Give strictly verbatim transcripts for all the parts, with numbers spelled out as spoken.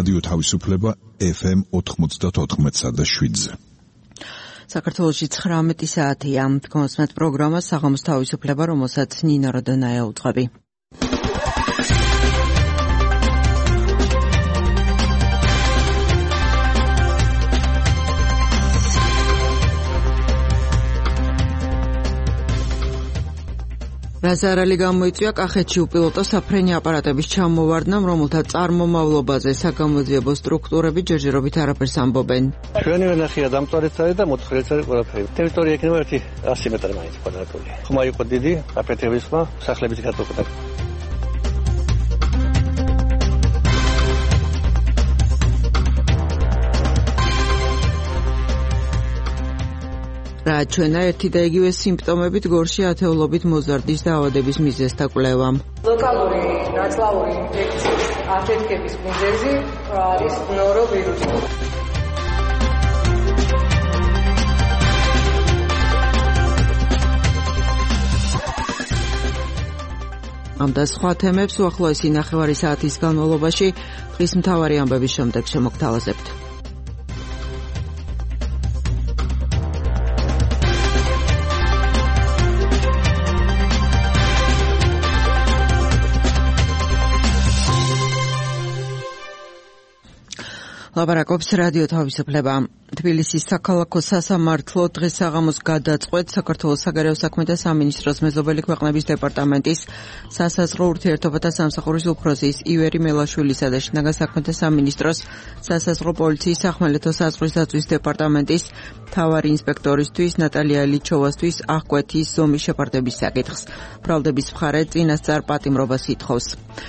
რადიო თავისუფლება ეფ ემ ოთხმოცდაოთხ და შვიდზე. საქართველოში ცხრამეტი საათია. კონსმეთ პროგრამა საღამოს თავისუფლება, რომელსაც ნინო როდონაია უძღვები. რაზარალი გამოიწვია კახეთში უპილოტო საფრენი აპარატების ჩამოვარდნამ, რომელთა წარმომავლობაზე საგამოძიებო სტრუქტურები ჯერჯერობით არაფერს ამბობენ. ჩვენი ვენახია დამწვარიც არის და მოთხრიც არის ყველაფერი. ტერიტორია იქნება ერთი ასი მეტრი მაინც კვადრატული. ხმა იყო დიდი, აფეთების ხმა, სახლების გატოყდა. რა ჩვენა ერთი და იგივე სიმპტომებით გორში ათეულობით მოზარდის დაავადების მიზეზთა კვლევა. ლოკალური ნაწლავური ინფექციის აფეთქების მიზეზი არის ნოროვირუსი. ამ და სხვა თემებს უახლოესი ნახევარი საათის განმავლობაში დღის მთავარი ამბების შემდეგ შემოგთავაზებთ. ლაპარაკობს რადიო თავისუფლება. თბილისის საქალაქო სასამართლო დღეს საღამოს გადაწყვეტ საქართველოს საგარეო საქმეთა სამინისტროს მეზობელი ქვეყნების დეპარტამენტის სასაზღვრო ურთიერთობათა სამსახურის უფროსის ივერი მელაშვილისა და შინაგან საქმეთა სამინისტროს სასაზღვრო პოლიციის სახმელეთო საზღვრის დაცვის დეპარტამენტის მთავარი ინსპექტორისთვის ნატალია ილიჩოვასთვის აღკვეთის ზომის შეფარდების საკითხს. ბრალდების მხარე წინასწარ პატიმრობას ითხოვს.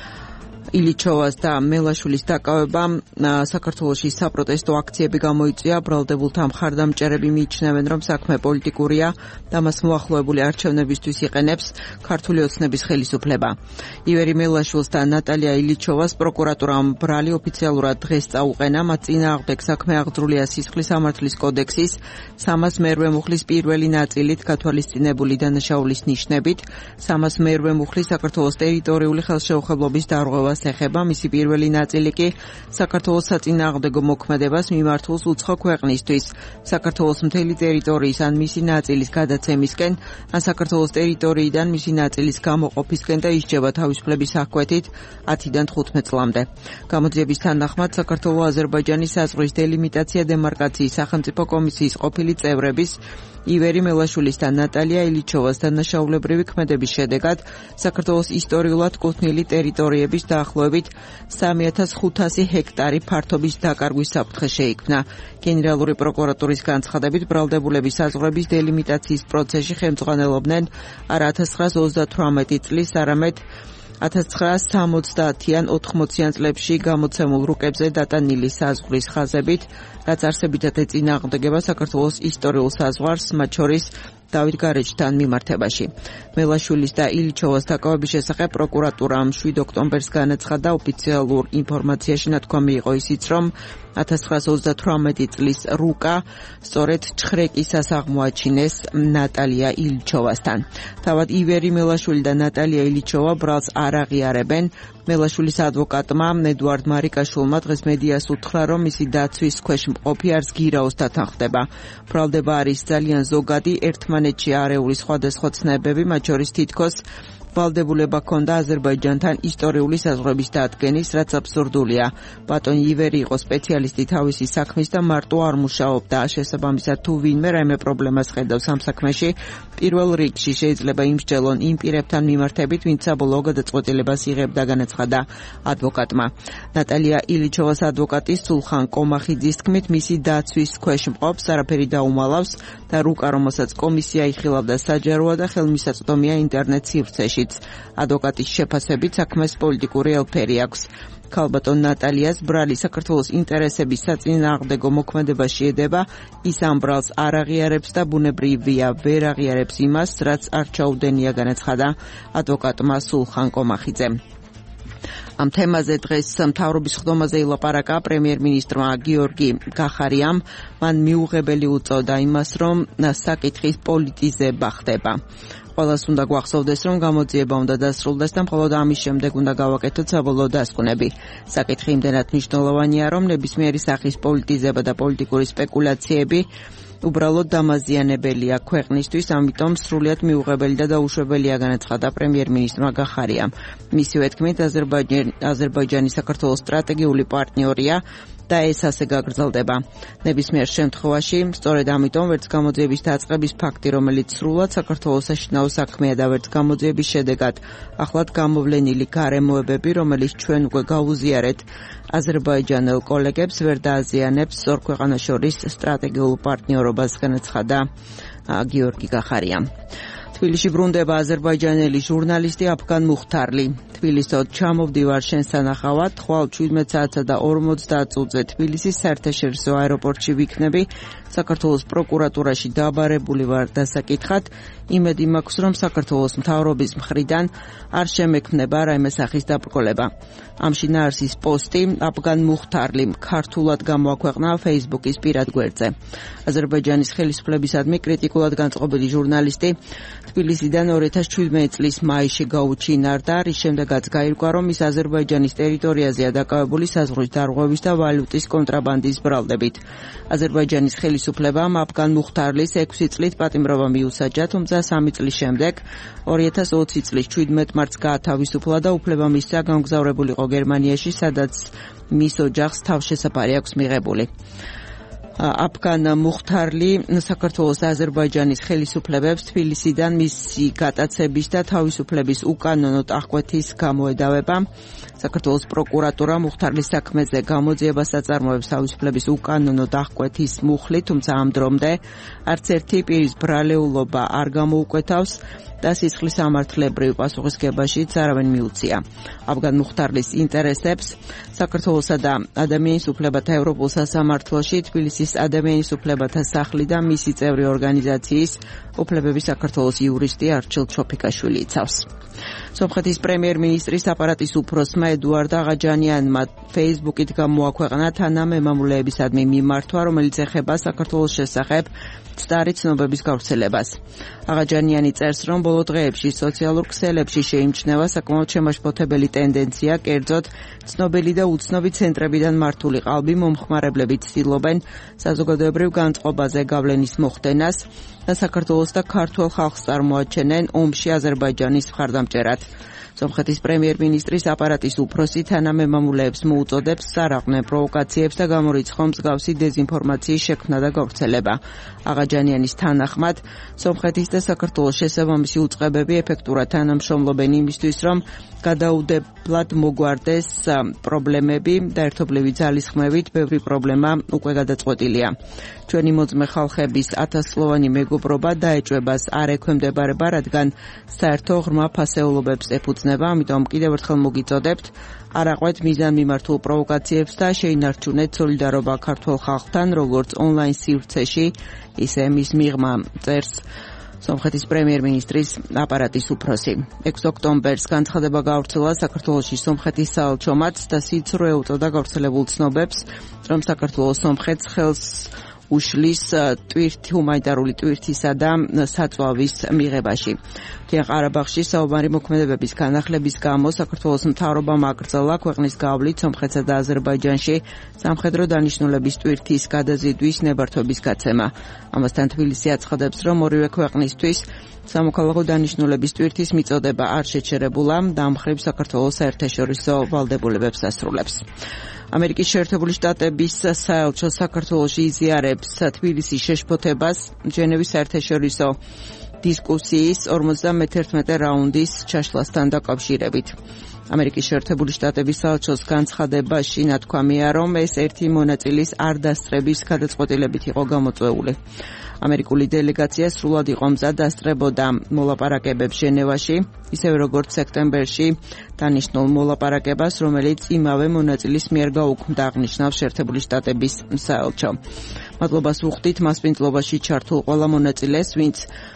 ილიჩოვას და მელაშვილის დაკავება საქართველოში საპროტესტო აქციები გამოიწვია. ბრალდებულთა მხარდამჭერები მიიჩნევენ, რომ საქმე პოლიტიკურია და მას მოახლოებული არჩევნებისთვის იყენებს ქართული ოცნების ხელისუფლება. ივერი მელაშვილს და ნატალია ილიჩოვას პროკურატურამ ბრალი ოფიციალურად დღეს წაუყენა. მათ წინააღმდეგ საქმე აღძრულია სისხლის სამართლის კოდექსის სამას მერვე მუხლის პირველი ნაწილით გათვალისწინებული დანაშაულის ნიშნებით. სამას მერვე მუხლის საქართველოს ტერიტორიული ხელშეუხებლობის დარღვევას ეხება. მისი პირველი ნაწილი კი საქართველოს საწინააღმდეგო მოქმედებას მიმართულს უცხო ქვეყნისთვის, საქართველოს მთელი ტერიტორიის ან მისი ნაწილის გადაცემისკენ, ან საქართველოს ტერიტორიიდან მისი ნაწილის გამოყოფისკენ და ისჯება თავისუფლების აღკვეთით ათიდან თხუთმეტ წლამდე. გამოძიების თანახმად საქართველო-აზერბაიჯანის საზღვრის დელიმიტაცია დემარკაციის სახელმწიფო კომისიის ყოფილი წევრების ივერი მელაშვილის და ნატალია ილიჩოვას დანაშაულებრივი ქმედების შედეგად საქართველოს ისტორიულად კუთვნილი ტერიტორიების დაახლოებით სამი ათას ხუთასი ჰექტარი ფართობის დაკარგვის საფრთხე შეიქმნა. გენერალური პროკურატურის განცხადებით ბრალდებულების საზღვრების დელიმიტაციის პროცესში ხელმძღვანელობდნენ არა ათას ცხრაას ოცდათვრამეტი წლის, არამედ ათას ცხრაას სამოცდაათიან ოთხმოციან წლებში გამოცემულ რუკებზე დატანილი საზღვრის ხაზებით, რაც არსებითად ეწინააღმდეგება საქართველოს ისტორიულ საზღვარს, მათ შორის დავით გარეჯთან მიმართებაში. მელაშვილის და ილიჩოვას დაკავების შესახებ პროკურატურამ შვიდ ოქტომბერს განაცხადა. ოფიციალურ ინფორმაციაში ნათქვამი იყო ისიც, რომ ათას ცხრაას ოცდათვრამეტი წლის რუკა სწორედ ჩხრეკისას აღმოაჩინეს ნატალია ილიჩოვასთან. თავად ივერი მელაშვილი და ნატალია ილიჩოვა ბრალს არ აღიარებენ. მელაშვილის ადვოკატმა ედუარდ მარიკაშვილმა დღეს მედიას უთხრა, რომ მისი დაცვის ქვეშ მყოფი არც გირაოს დათანხმდება. ბრალდება არის ძალიან ზოგადი, ერთმანეთში არეული სხვადასხვა ცნებები, მათ შორის თითქოს ვალდებულება ჰქონდა აზერბაიჯანთან ისტორიული საზღვრების დადგენის, რაც აბსურდულია. ბატონი ივერი იყო სპეციალისტი თავისი საქმის და მარტო არ მუშაობდა. შესაბამისად, თუ ვინმე რაიმე პრობლემას ხედავს ამ საქმეში, პირველ რიგში შეიძლება იმსჯელონ იმ პირებთან მიმართებით, ვინც საბოლოო გადაწყვეტილებას იღებდა, განაცხადა ადვოკატმა. ნატალია ილიჩოვას ადვოკატი სულხან კომახიძის თქმით, მისი დაცვის ქვეშ მყოფს არაფერი დაუმალავს და რუკა, რომელსაც კომისია იხილავდა, საჯაროა და ხელმისაწვდომია ინტერნეტ სივრცეში. ადვოკატის შეფასებით საქმეს პოლიტიკური ელფერი აქვს. ქალბატონ ნატალიას ბრალი საქართველოს ინტერესების საწინააღმდეგო მოქმედებაში ედება, ის ამ ბრალს არ აღიარებს და ბუნებრივია ვერ აღიარებს იმას, რაც არ ჩაუდენია, განაცხადა ადვოკატმა სულხან კომახიძემ. ამ თემაზე დღეს მთავრობის ხდომაზე ილაპარაკა პრემიერ-მინისტრმა გიორგი გახარიამ. მან მიუღებელი უწოდა იმას, რომ საკითხის პოლიტიზება ხდება. ყველას უნდა გვახსოვდეს, რომ გამოძიება უნდა დასრულდეს და მხოლოდ ამის შემდეგ უნდა გავაკეთოთ საბოლოო დასკვნები. საკითხი იმდენად მნიშვნელოვანია, რომ ნებისმიერი სახის პოლიტიზება და პოლიტიკური სპეკულაციები უბრალოდ დამაზიანებელია ქვეყნისთვის, ამიტომ სრულიად მიუღებელი და დაუშვებელია, განაცხადა პრემიერ-მინისტრმა გახარიამ. მისივე თქმით, აზერბაიჯანი საქართველოს სტრატეგიული პარტნიორია და ეს ასე გაგრძელდება. ნებისმიერ შემთხვევაში, სწორედ ამიტომ ვერც გამოძიების დაწყების ფაქტი, რომელიც სრულად საქართველოს საშინაო საქმეა და ვერც გამოძიების შედეგად ახლად გამოვლენილი გარემოებები, რომელიც ჩვენ უკვე გავუზიარეთ აზერბაიჯანელ კოლეგებს, ვერ დააზიანებს ორ ქვეყანას შორის სტრატეგიულ პარტნიორობას, განაცხადა გიორგი გახარიამ. თბილისში ბრუნდება აზერბაიჯანელი ჟურნალისტი აფგან მუხთარლი. თბილისო, ჩამოვდივარ შენ სანახავად, ხვალ შვიდმეტ საათსა და ორმოცდაათ წუთზე თბილისის საერთაშორისო აეროპორტში ვიქნები. საქართველოს პროკურატურაში დაბარებული ვარ დასაკითხად. იმედი მაქვს, რომ საქართველოს მთავრობის მხრიდან არ შემექმნება რაიმე სახის დაბრკოლება. ამ შინაარსის პოსტი აფგან მუხთარლიმ ქართულად გამოაქვეყნა Facebook-ის პირად გვერდზე. აზერბაიჯანის ხელისუფლებისადმი კრიტიკულად განწყობილი ჟურნალისტი თბილისიდან ორი ათას შვიდმეტი წლის მაისში გაუჩინარდა, რის შემდეგაც გაირკვა, რომ ის აზერბაიჯანის ტერიტორიაზეა დაკავებული საზღვრის დარღვევის და ვალუტის კონტრაბანდის ბრალდებით. აზერბაიჯანის ხელისუფლებამ აფგან მუხთარლის ექვსი წლით პატიმრობა მიუსაჯა, თუმცა სამი წლის შემდეგ ორი ათას ოცი წლის შვიდმეტ მარტს გაათავისუფლა და უფლება მისცა გამგზავრებულიყო გერმანიაში, სადაც მის ოჯახს თავშესაფარი აქვს მიღებული. აფგან მუხთარლი საქართველოს და აზერბაიჯანის ხელისუფლებებს თბილისიდან მისი გატაცების და თავისუფლების უკანონო აღკვეთის გამოედავება. საქართველოს პროკურატურა მუხთარლის საქმეზე გამოძიებას აწარმოებს თავისუფლების უკანონო აღკვეთის მუხლით, თუმცა ამ დრომდე არც ერთი პირის ბრალეულობა არ გამოუკვეთავს და სისხლის სამართლებრივ პასუხისგებაშიც არავინ მიუწია. აფგან მუხთარლის ინტერესებს საქართველოსა და ადამიანის უფლებათა ევროპულ სასამართლოში თბილისის ადამიანის უფლებათა სახლი და მისი წევრი ორგანიზაციის უფლებების საქართველოს იურისტი არჩილ ჩოფიკაშვილი იცავს. სომხეთის პრემიერ-მინისტრის აპარატის უფროსმა ედუარდ აღაჯანიანმა Facebook-ით გამოაქვეყნა თანამემამულეებისადმი მიმართვა, რომელიც ეხება საქართველოს შესახებ მცდარი ცნობების გავრცელებას. აღაჯანიანი წერს, რომ ბოლო დღეებში სოციალურ ქსელებში შეიმჩნევა საკმაოდ შემაშფოთებელი ტენდენცია, კერძოდ ცნობილი და უცნობი ცენტრებიდან მართული ყალბი მომხმარებლები ცდილობენ საზოგადოებრივ განწყობაზე გავლენის მოხდენას და საქართველოს და ქართულ ხალხს წარმოაჩენენ ომში აზერბაიჯანის მხარდამჭერად. სომხეთის პრემიერ-მინისტრის აპარატის უფროსი თანამემამულეებს მოუწოდებს სარაყნე პროვოკაციებს და გამორიცხო მსგავსი დეზინფორმაციის შექმნა და გავრცელება. აღაჯანიანის თანახმად, სომხეთის და საქართველოს შესაბამისი უწყებები ეფექტურად თანამშრომლობენ იმისთვის, რომ გადაუდებლად მოგვარდეს პრობლემები და ერთობლივი ძალისხმევით ბევრი პრობლემა უკვე გადაწყვეტილია. ჩვენი მოწმე ხალხების ათასწლოვანი მეგობრობა დაეჭვებას არ ექვემდებარება, რადგან საერთო ღრმა ფასეულობებს ეფუძნება, ამიტომ კიდევ ერთხელ მოგიწოდებთ არ აყვეთ მიზანმიმართულ პროვოკაციებს და შეინარჩუნეთ სოლიდარობა ქართულ ხალხთან, როგორც ონლაინ სივრცეში, ისე მის მიღმა წერს სომხეთის პრემიერ-მინისტრის აპარატის უფროსი. ექვსი ოქტომბერს განცხადება გავრცელა საქართველოში სომხეთის საელჩომაც და სიცრუე უწოდა გავრცელებულ ცნობებს, რომ საქართველოს სომხეთს ხელს უშლის ტვირთი ჰუმანიტარული ტვირთისა და საწვავის მიღებაში. მთიან ყარაბაღში საუბარი მოქმედებების განახლების გამო საქართველოს მთავრობამ აკრძალა ქვეყნის გავლით სომხეთსა და აზერბაიჯანში სამხედრო დანიშნულების ტვირთის გადაზიდვის ნებართვების გაცემა. ამასთან თბილისი აცხადებს, რომ ორივე ქვეყნისთვის სამოქალაქო დანიშნულების ტვირთის მიწოდება არ შეჩერებულა და ამ მხრივ საქართველოს საერთაშორისო ვალდებულებებს ასრულებს. ამერიკის შეერთებული შტატების საელჩო საქართველოში იზიარებს თბილისის შეშფოთებას ჟენევის საერთაშორისო დისკუსიის ორმოცდამეთერთმეტე რაუნდის ჩაშლასთან დაკავშირებით. ამერიკის შეერთებული შტატების საელჩოს განცხადებაში ნათქვამია, რომ ეს ერთი მონაწილის არ დასწრების გადაწყვეტილებით იყო გამოწვეული. ამერიკული დელეგაცია სრულად იყო მზად დასწრებოდა მოლაპარაკებებს ჟენევაში, ისევე როგორც სექტემბერში დანიშნულ მოლაპარაკებას, რომელიც იმავე მონაწილის მიერ გაუქმდა, აღნიშნავს შეერთებული შტატების საელჩო. მადლობას ვუხდით მასპინძლობაში ჩართულ ყველა მონაწილეს, ვინც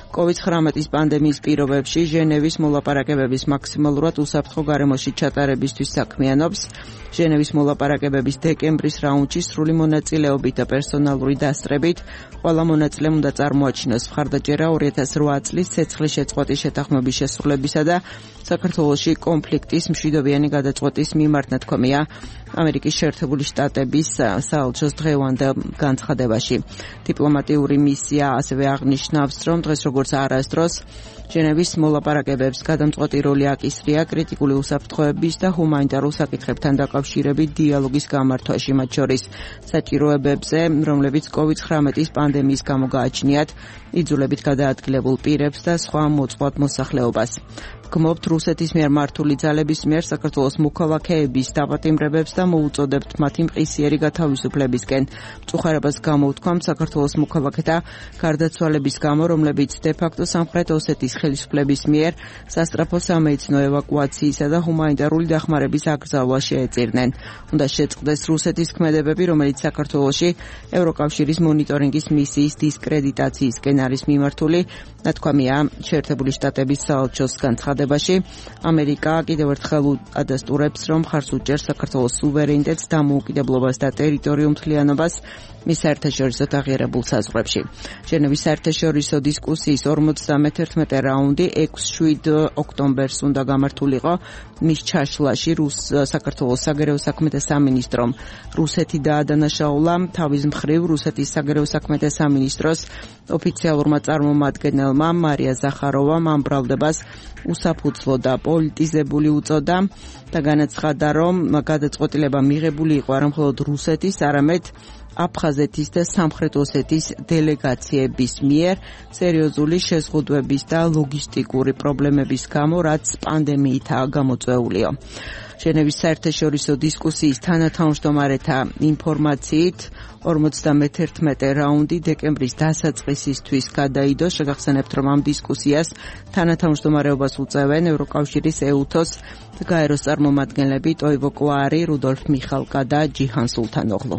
კოვიდ ცხრამეტის პანდემიის პირობებში ჟენევის მოლაპარაკებების მაქსიმალურად უსაფრთხო გარემოში ჩატარებისთვის საქმიანობს. ჟენევის მოლაპარაკებების დეკემბრის რაუნდში სრული მონაწილეობით და პერსონალური დასწრებით ყველა მონაწილემ უნდა წარმოაჩინოს მხარდაჭერა ორი ათას რვა წლის ცეცხლის შეწყვეტის შეთანხმების შესრულებისა და საქართველოში კონფლიქტის მშვიდობიანი გადაწყვეტის მიმართ ნათქვამია ამერიკის შეერთებული შტატების საელჩოს დღევანდელ განცხადებაში. დიპლომატიური მისია ასევე აღნიშნავს, რომ დღეს როგორც არასდროს ჟენევის მოლაპარაკებებს გადამწყვეტი როლი აკისრია კრიტიკული უსაფრთხოების და ჰუმანიტარულ საკითხებთან დაკავშირებით დიალოგის გამართვაში, მათ შორის საჭიროებებზე, რომლებიც კოვიდ ცხრამეტის პანდემიის გამო გააჩნიათ იძულებით გადაადგილებულ პირებს და სხვა მოწყვლად მოსახლეობას. გმობთ რუსეთის მიერ მართული ძალების მიერ საქართველოს მოქალაქეების დაპატიმრებებს და მოუწოდებთ მათი მყისიერი გათავისუფლებისკენ. მწუხარებას გამოვთქვამთ საქართველოს მოქალაქეთა გარდაცვალების გამო, რომლებიც დე-ფაქტო სამხრეთ ოსეთის ხელისუფლების მიერ სასწრაფო სამედიცინო ევაკუაციისა და ჰუმანიტარული დახმარების აკრძალვას შეეწირნენ. უნდა შეწყდეს რუსეთის ქმედებები, რომელიც საქართველოში ევროკავშირის მონიტორინგის მისიის დისკრედიტაციისკენ არის მიმართული, ნათქვამია შეერთებული შტატების საელჩოს განცხადებაში. ამერიკა კიდევ ერთხელ ადასტურებს, რომ ხარს უჭერს საქართველოს სუვერენიტეტს, დამოუკიდებლობას და ტერიტორიულ მთლიანობას მის საერთაშორისო აღიარებულ საზღვრებში. ჟენევის საერთაშორისო დისკუსიის ორმოცდამეთერთმეტე რაუნდი ექვსი-შვიდ ოქტომბერს უნდა გამართულიყო. მის ჩაშლაში რუს საქართველოს საგარეო საქმეთა სამინისტრომ რუსეთი დაადანაშაულა. თავის მხრივ რუსეთის საგარეო საქმეთა სამინისტროს ოფიციალურმა წარმომადგენელმა მარია ზახაროვამ ამ ბრალდებას უსაფუძვლო და პოლიტიზებული უწოდა და განაცხადა, რომ გადაწყვეტილება მიღებული იყო არა მხოლოდ რუსეთის, არამედ აფხაზეთის და სამხრეთ ოსეთის დელეგაციების მიერ სერიოზული შეზღუდვების და ლოგისტიკური პრობლემების გამო, რაც პანდემიითაა გამოწვეულიო. ჟენევის საერთაშორისო დისკუსიის თანათავმჯდომარეთა ინფორმაციით ორმოცდამეთერთმეტე რაუნდი დეკემბრის დასაწყისისთვის გადაიდო. შეგახსენებთ, რომ ამ დისკუსიას თანათავმჯდომარეობას უწევენ ევროკავშირის ეუთოს გაეროს წარმომადგენლები ტოივო კლარი, რუდოლფ მიხალკა და ჯიჰან სულთანოღლუ.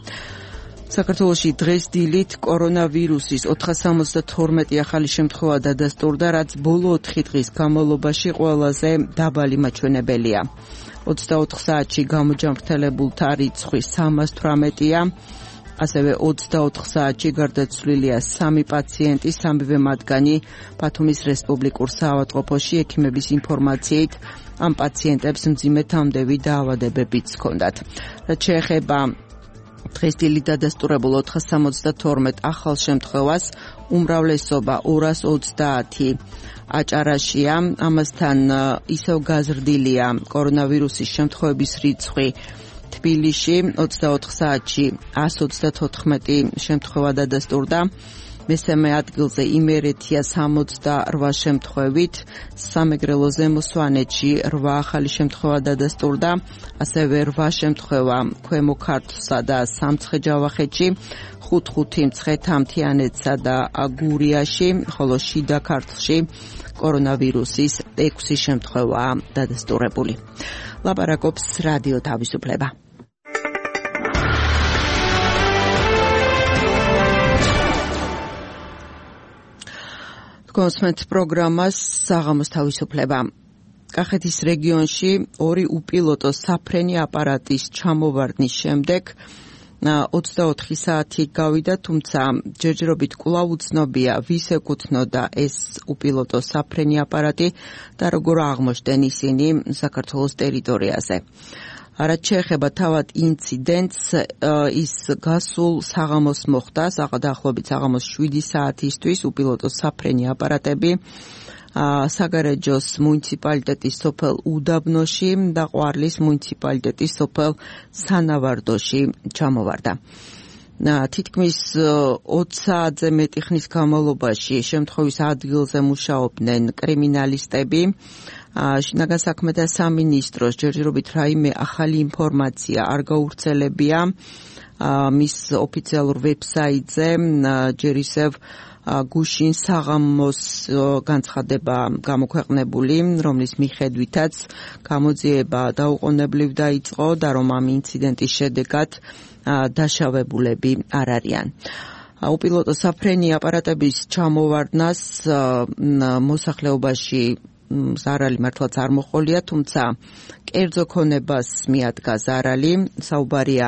საქართველოში დღეს დილით კორონავირუსის ოთხას სამოცდათორმეტი ახალი შემთხვევა დადასტურდა, რაც ბოლო ოთხი დღის განმავლობაში ყველაზე დაბალი მაჩვენებელია. ოცდაოთხ საათში გამოჯანმრთელებულთა რიცხვი სამას თვრამეტია. ასევე ოცდაოთხ საათში გარდაცვლილია სამი პაციენტი, სამივე მათგანი ბათუმის რესპუბლიკურ საავადმყოფოში. ექიმების ინფორმაციით ამ პაციენტებს მძიმე თამდევი დაავადებებიც ჰქონდათ. რაც შეეხება დღეს დილით დადასტურებულ ოთხას სამოცდათორმეტ ახალ შემთხვევას, უმრავლესობა ორას ოცდაათი აჭარაშია. ამასთან ისევ გაზრდილია კორონავირუსის შემთხვევების რიცხვი თბილისში. ოცდაოთხ საათში ას ოცდათოთხმეტი შემთხვევა დადასტურდა. მესამე ადგილზე იმერეთია სამოცდარვა შემთხვევით. სამეგრელო ზემო სვანეთში რვა ახალი შემთხვევა დადასტურდა. ასევე რვა შემთხვევა ქვემო ქართლსა და სამცხე-ჯავახეთში, ხუთ-ხუთი მცხეთა-მთიანეთსა და გურიაში, ხოლო შიდა ქართლში კორონავირუსის ექვსი შემთხვევაა დადასტურებული. ლაპარაკობს რადიო თავისუფლება. კონსმეთ პროგრამას საღამოს თავისუფლება. კახეთის რეგიონში ორი უპილოტო საფრენი აპარატის ჩამოვარდნის შემდეგ ოცდაოთხი საათი გავიდა, თუმცა ჯერჯერობით კვლავ უცნობია, ვის ეკუთვნოდა ეს უპილოტო საფრენი აპარატი და როგორ აღმოჩნდნენ ისინი საქართველოს ტერიტორიაზე. რაც შეეხება თავად ინციდენტს, ის გასულ საღამოს მოხდა, დაახლოებით საღამოს შვიდი საათისთვის უპილოტო საფრენი აპარატები საგარეჯოს მუნიციპალიტეტის სოფელ უდაბნოში და ყვარლის მუნიციპალიტეტის სოფელ სანავარდოში ჩამოვარდა. თითქმის ოცი საათზე მეტი ხნის განმავლობაში შემთხვევის ადგილზე მუშაობდნენ კრიმინალისტები. შინაგან საქმეთა სამინისტროს ჯერჯერობით რაიმე ახალი ინფორმაცია არ გავრცელებია მის ოფიციალურ ვებსაიტზე. ჯერ ისევ გუშინ საღამოს განცხადება გამოქვეყნებული, რომლის მიხედვითაც გამოძიება დაუყოვნებლივ დაიწყო და რომ ამ ინციდენტის შედეგად დაშავებულები არ არიან. უპილოტო საფრენი აპარატების ჩამოვარდნას მოსახლეობაში ზარალი მართლაც არ მოყოლია, თუმცა კერძო ქონებას მიადგა ზარალი. საუბარია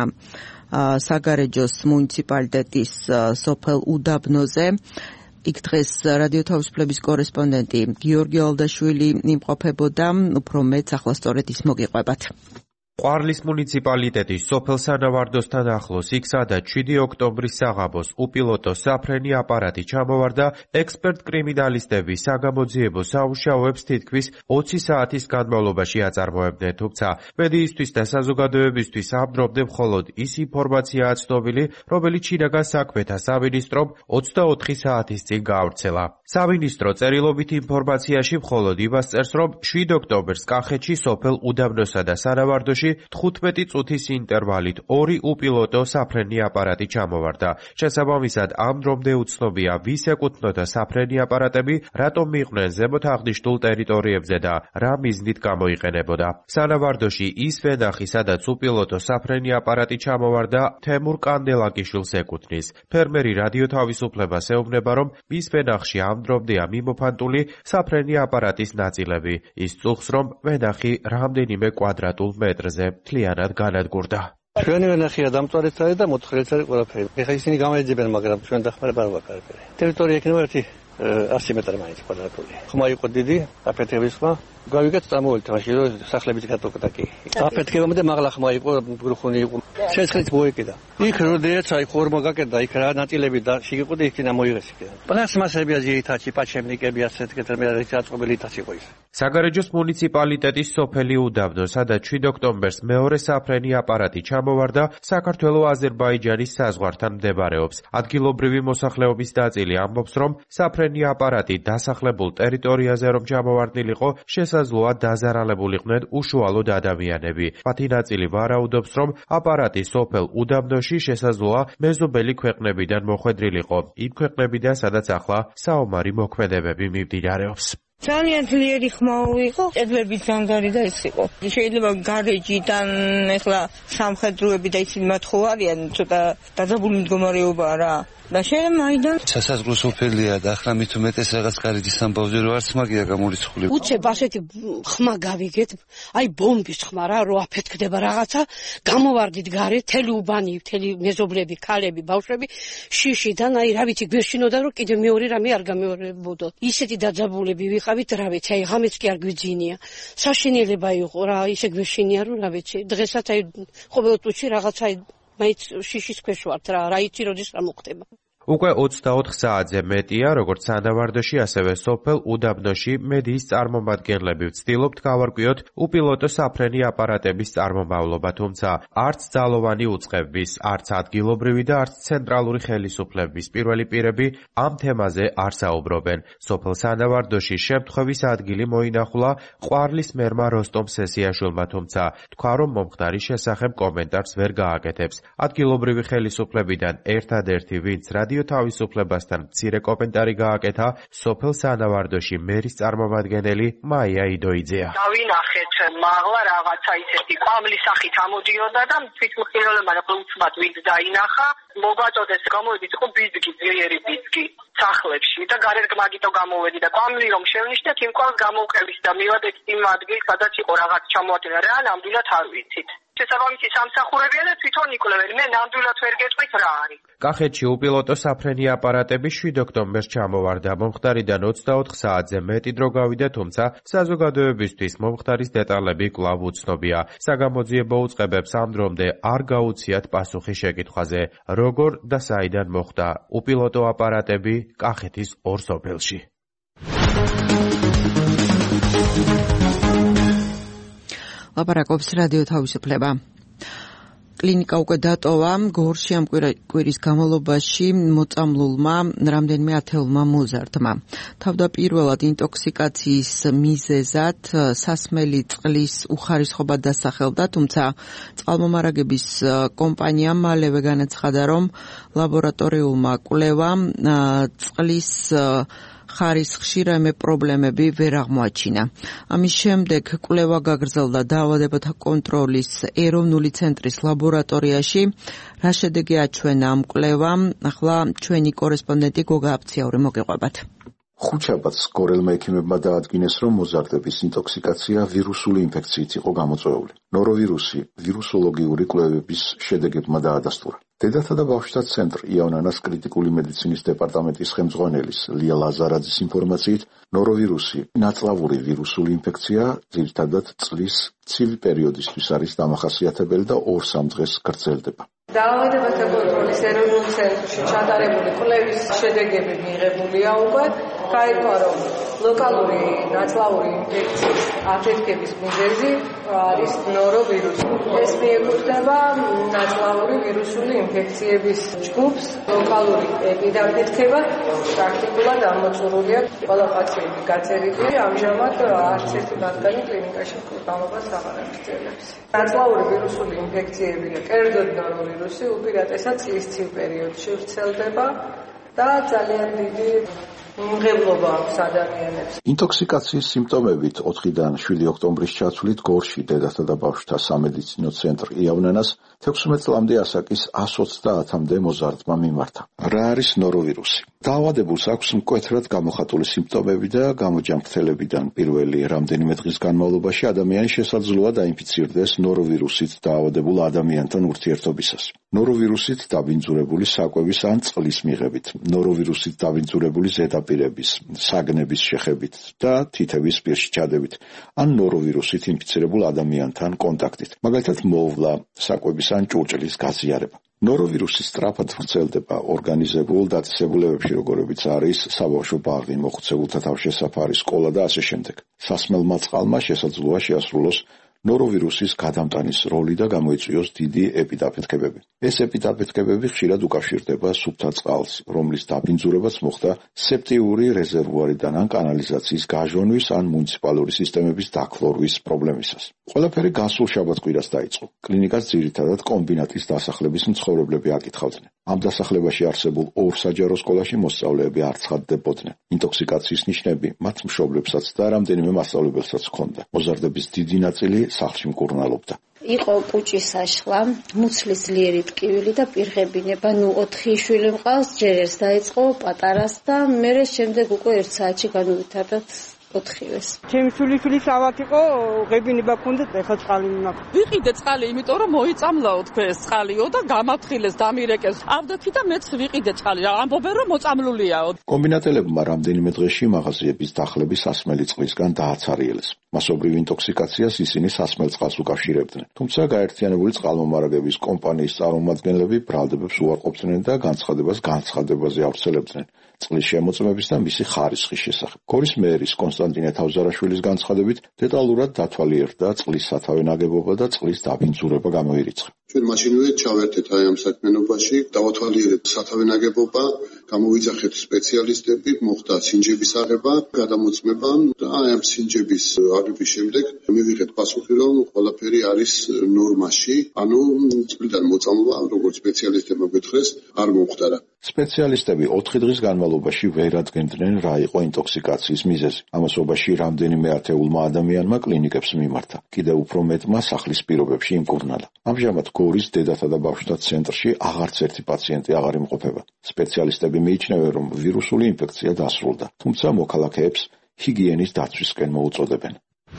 საგარეჯოს მუნიციპალიტეტის სოფელ უდაბნოზე. იქ დღეს რადიო თავისუფლების კორესპონდენტი გიორგი ალდაშვილი იმყოფებოდა, უფრო მეც ახლა სწორედ ის მოგიყვებათ. ყვარლის მუნიციპალიტეტის სოფელ სანავარდოსთან ახლოს იქ სადაც შვიდი ოქტომბრის საღამოს უპილოტო საფრენი აპარატი ჩამოვარდა, ექსპერტ კრიმინალისტები საგამოძიებო საუშაოებს თითქმის ოცი საათის განმავლობაში აწარმოებდნენ, თუმცა მედიისთვის და საზოგადოებისთვის ამდრომდე მხოლოდ ის ინფორმაციაა ცნობილი, რომელიც შინაგან საქმეთა სამინისტრომ ოცდაოთხი საათის წინ გაავრცელა. სამინისტრო წერილობით ინფორმაციაში მხოლოდ იმას წერს, რომ შვიდ ოქტომბერს კახეთში სოფელ უდაბნოსა და სანავარდოში თხუთმეტი წუთის ინტერვალით ორი უპილოტო საფრენი აპარატი ჩამოვარდა. შესაბამისად, ამ დრომდე უცნობია, ვის ეკუთვნოდა საფრენი აპარატები, რატომ მიყვნენ ზემოთ აღნიშნულ ტერიტორიებზე და რა მიზნით გამოიყენებოდა. სანავარდოში ის ვენახი, სადაც უპილოტო საფრენი აპარატი ჩამოვარდა, თემურ კანდელაკიშვილს ეკუთვნის. ფერმერი რადიო თავისუფლებას ეუბნება, რომ მის ვენახში ამ დრომდეა მიმოფანტული საფრენი აპარატის ნაწილები. ის წუხს, რომ ვენახი რამდენიმე კვადრატულ მეტრზე მთლიანად განადგურდა. ჩვენი ვენახია დამწვარიც არის და მოთხრიც არის ყველაფერი. ეხლა ისინი გამოეძებენ, მაგრამ ჩვენ დახმარება არ ვაკარებთ. ტერიტორია იქნება ერთი ასი მეტრი მაინც კვადრატული. ხმა იყო დიდი, აფეთქების ხმა. გავიგეთ წამოვიდეთ მაშინ რომ სახლების გადაკეტა კი. აფეთქებამდე მაღლა ხმა იყო, გრუხუნი იყო. შეცხლით მოეკიდა. იქ როდესაც აი ხორმა გაკეთდა, იქ რა ნაწილები და შეგიყოდი იქიდან მოიღეს იქიდან. პლასმასებია ძირითადში, პაჩემნიკები ასეთ კეთილ მე რა წყობილი თაც იყო ის. საგარეჯოს მუნიციპალიტეტის სოფელი უდაბნო, სადაც შვიდ ოქტომბერს მეორე საფრენი აპარატი ჩამოვარდა, საქართველო-აზერბაიჯანის საზღვართან მდებარეობს. ადგილობრივი მოსახლეობის ნაწილი ამბობს, რომ საფრენი აპარატი დასახლებულ ტერიტორიაზე რომ ჩამოვარდნილიყო, შესაძლოა დაზარალებულიყვნენ უშუალოდ ადამიანები. მათი ნაწილი ვარაუდობს, რომ აპარატი სოფელ უდაბნოში შესაძლოა მეზობელი ქვეყნებიდან მოხვედრილიყო, იმ ქვეყნებიდან, სადაც ახლა საომარი მოქმედებები მიმდინარეობს. ძალიან ძლიერი ხმაო იყო, კედლები ძანგარი და ის იყო. შეიძლება გარეჯიდან ეხლა სამხედროები და ისინი მათ ხო არიან, ცოტა დაძაბული მდგომარეობაა რა. და შეიძლება მაიდან სასაზღვრო სოფელია და ახლა მით უმეტეს რაღაც გარეთის ამბავზე რო არც მაგია გამორიცხული. უცებ ასეთი ხმა გავიგეთ, აი ბომბის ხმა რა, რო აფეთქდება რაღაცა, გამოვარდით გარეთ, თელი უბანი, თელი მეზობლები, ქალები, ბავშვები, შიშიდან, აი რა ვიცი, გვეშინოდა რომ კიდე მეორე რამე არ გამეორებოდო. ისეთი დაძაბულები ვიყავით, რა ვიცი, აი ღამეც კი არ გვიძინია. საშინელება იყო რა, ისე გვეშინია რომ რა ვიცი, დღესაც აი ყოველ წუთში რაღაცა მაინც შიშის ქვეშ ვართ რა, რა იცი როდის რა მოხდება. უკვე ოცდაოთხ საათზე მეტია, როგორც სანავარდოში, ასევე სოფელ უდაბნოში მედიის წარმომადგენლები ვცდილობთ გავარკვიოთ უპილოტო საფრენი აპარატების წარმომავლობა, თუმცა არც ძალოვანი უწყების, არც ადგილობრივი და არც ცენტრალური ხელისუფლების პირველი პირები ამ თემაზე არ საუბრობენ. სოფელ სანავარდოში შემთხვევის ადგილი მოინახულა ყვარლის მერმა როსტომ სესიაშვილმა, თუმცა თქვა, რომ მომხდარის შესახებ კომენტარს ვერ გააკეთებს. ადგილობრივი ხელისუფლებიდან ერთადერთი, ვინც რადიო თავისუფლებასთან მცირე კომენტარი გააკეთა, სოფელ სანავარდოში მერის წარმომადგენელი მაია იდოიძეა. დავინახეთ მაღლა რაღაცა ისეთი ყვამლის სახით ამოდიოდა და თვითმხილველებმა უცბად ვინც დაინახა, მოგაწოდეს გამოვედით, იყო ბიზგი, ძლიერი ბიზგი სახლებში და გარეთ მაგითო გამოვედი და ყვამლი რომ შევნიშნეთ, იმ ყვამს გამოვყევით და მივედით იმ ადგილს, სადაც იყო რაღაც ჩამოადგენა, რა ნამდვილად არ ვიცით. შესაბამისი სამსახურებია და თვითონ იკვლევენ. მე ნამდვილად ვერ გეტყვით რა არის. კახეთში უპილოტო საფრენი აპარატები შვიდ ოქტომბერს ჩამოვარდა. მომხდარიდან ოცდაოთხ საათზე მეტი დრო გავიდა, თუმცა საზოგადოებისთვის მომხდარის დეტალები კვლავ უცნობია. საგამოძიებო უწყებებს ამ დრომდე არ გაუციათ პასუხი შეკითხვაზე, როგორ და საიდან მოხდა უპილოტო აპარატები კახეთის ორ სოფელში. ლაპარაკობს რადიო თავისუფლება. კლინიკა უკვე დატოვა, გორში ამ კვირის განმავლობაში მოწამლულმა რამდენიმე ათეულმა მოზარდმა. თავდაპირველად ინტოქსიკაციის მიზეზად სასმელი წყლის უხარისხობა დასახელდა, თუმცა წყალმომარაგების კომპანიამ მალევე განაცხადა, რომ ლაბორატორიულმა კვლევამ წყლის ხარისხში რაიმე პრობლემები ვერ აღმოაჩინა. ამის შემდეგ კვლევა გაგრძელდა დაავადებათა კონტროლის ეროვნული ცენტრის ლაბორატორიაში. რა შედეგი აჩვენა ამ კვლევამ? ახლა ჩვენი კორესპონდენტი გოგა აფციაური მოგიყვებათ. ხუთშაბათს გორელმა ექიმებმა დაადგინეს, რომ მოზარდების ინტოქსიკაცია ვირუსული ინფექციით იყო გამოწვეული. ნოროვირუსი ვირუსოლოგიური კვლევების შედეგებმა დაადასტურა. დედათა და ბავშვთა ცენტრ იავნანას კრიტიკული მედიცინის დეპარტამენტის ხელმძღვანელის ლია ლაზარაძის ინფორმაციით, ნოროვირუსი ნაწლავური ვირუსული ინფექცია ძირითადად წლის ცივი პერიოდისთვის არის დამახასიათებელი და ორ-სამ დღეს გრძელდება. დაავადებათა კონტროლის ეროვნულ ცენტრში ჩატარებული კვლევის შედეგები მიღებულია უკვე. გაიგო, რომ ლოკალური ნაწლავური ინფექციის აფეთქების მიზეზი არის ნოროვირუსი. ეს მიეკუთვნება ნაწლავური ვირუსული ინფექციების ჯგუფს. ლოკალური ეპიდაფეთქება პრაქტიკულად ამოწურულია. ყველა პაციენტი გაწერილია. ამჟამად არც ერთი მათგანი კლინიკაში გამობას აღარ აღწევს. ნაწლავური ვირუსული ინფექციებია კერძოდ ნოროვირუსი, უპირატესად წლის ცივ პერიოდში ვრცელდება და ძალიან დიდი მიმღებლობა აქვს ადამიანებს. ინტოქსიკაციის სიმპტომებით ოთხიდან შვიდი ოქტომბრის ჩათვლით გორში დედათა და ბავშვთა სამედიცინო ცენტრ იავნანას თექვსმეტ წლამდე ასაკის ას ოცდაათამდე მოზარდმა მიმართა. რა არის ნოროვირუსი? დაავადებულს აქვს მკვეთრად გამოხატული სიმპტომები და გამოჯანმრთელებიდან პირველი რამდენიმე დღის განმავლობაში ადამიანი შესაძლოა დაინფიცირდეს ნოროვირუსით დაავადებულ ადამიანთან ურთიერთობისას. ნოროვირუსით დაბინძურებული საკვების ან წყლის მიღებით, ნოროვირუსით დაბინძურებული ზედაპირების, საგნების შეხებით და თითების პირში ჩადებით, ან ნოროვირუსით ინფიცირებულ ადამიანთან კონტაქტით, მაგალითად მოვლა, საკვების ან ჭურჭლის გაზიარება. ნოროვირუსი სწრაფად ვრცელდება ორგანიზებულ დაწესებულებებში, როგორებიც არის საბავშვო ბაღი, მოხუცებულთა თავშესაფარი, სკოლა და ასე შემდეგ. სასმელმა წყალმა შესაძლოა შეასრულოს ნოროვირუსის გადამტანის როლი და გამოიწვიოს დიდი ეპიდაფეთქებები. ეს ეპიდაფეთქებები ხშირად უკავშირდება სუფთა წყალს, რომლის დაბინძურებაც მოხდა სეპტიური რეზერვუარიდან ან კანალიზაციის გაჟონვის ან მუნიციპალური სისტემების დაქლორვის პრობლემისას. ყველაფერი გასულ შაბათ-კვირას დაიწყო. კლინიკას ძირითადად კომბინატის დასახლების მცხოვრებლები აკითხავდნენ. ამ დასახლებაში არსებულ ორ საჯარო სკოლაში მოსწავლეები არ ცხადდებოდნენ. ინტოქსიკაციის ნიშნები მათ მშობლებსაც და რამდენიმე მასწავლებელსაც ჰქონდა. მოზარდების დიდი ნაწილი სახლში მკურნალობდა. იყო პუჭის აშხლა, მუცლის ძლიერი ტკივილი და პირღებინება. ნუ ოთხი შვილი მყავს, ჯერ ერთს დაიწყო პატარას და მერე შემდეგ უკვე ერთ საათში განუვითარდათ ოთხივეს. ჩემი შვილიშვილის ავად იყო, ღებინება ჰქონდათ, ეხლა წყალი მინახა. ვიყიდე წყალი, იმიტომ რომ მოიწამლაო თქვენ ეს წყალიო და გამაფრთხილეს, დამირეკეს. ავდათი და მეც ვიყიდე წყალი. ამბობენ რომ მოწამლულიაო. კომბინატელებმა რამდენიმე დღეში მაღაზიების დახლები სასმელი წყლისგან დააცარიელეს. მასობრივ ინტოქსიკაციას ისინი სასმელ წყალს უკავშირებდნენ. თუმცა გაერთიანებული წყალმომარაგების კომპანიის წარმომადგენლები ბრალდებებს უარყოფდნენ და განცხადებას განცხადებაზე ავრცელებდნენ. წყლის შემოწმების და მისი ხარისხის შესახებ. გორის მერის კონსტანტინე თავზარაშვილის განცხადებით, დეტალურად დათვალიერდა წყლის სათავე ნაგებობა და წყლის დაბინძურება გამოირიცხა. ჩვენ მაშინვე ჩავერთეთ აი ამ საქმიანობაში, დავათვალიერეთ სათავე ნაგებობა, გამოვიძახეთ სპეციალისტები, მოხდა სინჯების აღება, გადამოწმება და აი ამ სინჯების აღების შემდეგ მივიღეთ პასუხი, რომ ყველაფერი არის ნორმაში, ანუ წყლიდან მოწამლვა, როგორც სპეციალისტებმა გითხრეს, არ მომხდარა. სპეციალისტები ოთხი დღის განმავლობაში ვერ ადგენდნენ რა იყო ინტოქსიკაციის მიზეზი. ამასობაში რამდენიმე ათეულმა ადამიანმა კლინიკებს მიმართა. კიდევ უფრო მეტმა სახლის პირობებში იმკურნალა. ამჟამად გორის დედათა და ბავშვთა ცენტრში აღარც ერთი პაციენტი აღარ იმყოფება. სპეციალისტები მიიჩნევენ, რომ ვირუსული ინფექცია დასრულდა, თუმცა მოქალაქეებს ჰიგიენის დაცვისკენ მოუწოდებენ.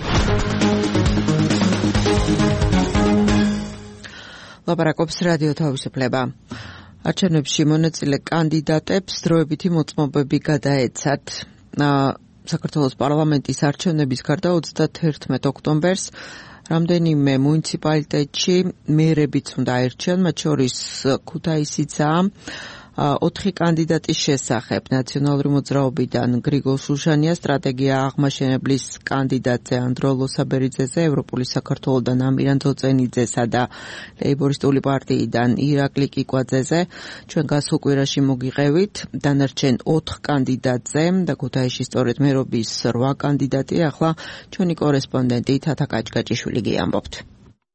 ლაპარაკობს რადიო თავისუფლება. არჩევნებში მონაწილე კანდიდატებს დროებითი მოწმობები გადაეცათ. საქართველოს პარლამენტის არჩევნების გარდა ოცდაათერთმეტ ოქტომბერს რამდენიმე მუნიციპალიტეტში მერებიც უნდა აირჩიონ, მათ შორის ქუთაისიცაა. ოთხი კანდიდატის შესახებ ნაციონალური მოძრაობიდან გრიგოლ შუშანია, სტრატეგია აღმაშენებლის კანდიდატზე ანდრო ლოსაბერიძეზე, ევროპული საქართველოდან ამირან ძოწენიძესა და ლეიბორისტული პარტიიდან ირაკლი კიკვაძეზე. ჩვენ გასულ კვირაში მოგიყევით დანარჩენ ოთხ კანდიდატზე და ქუთაისში სწორედ მერობის რვა კანდიდატი. ახლა ჩვენი კორესპონდენტი თათა კაჭკაჭიშვილი გიამბობთ.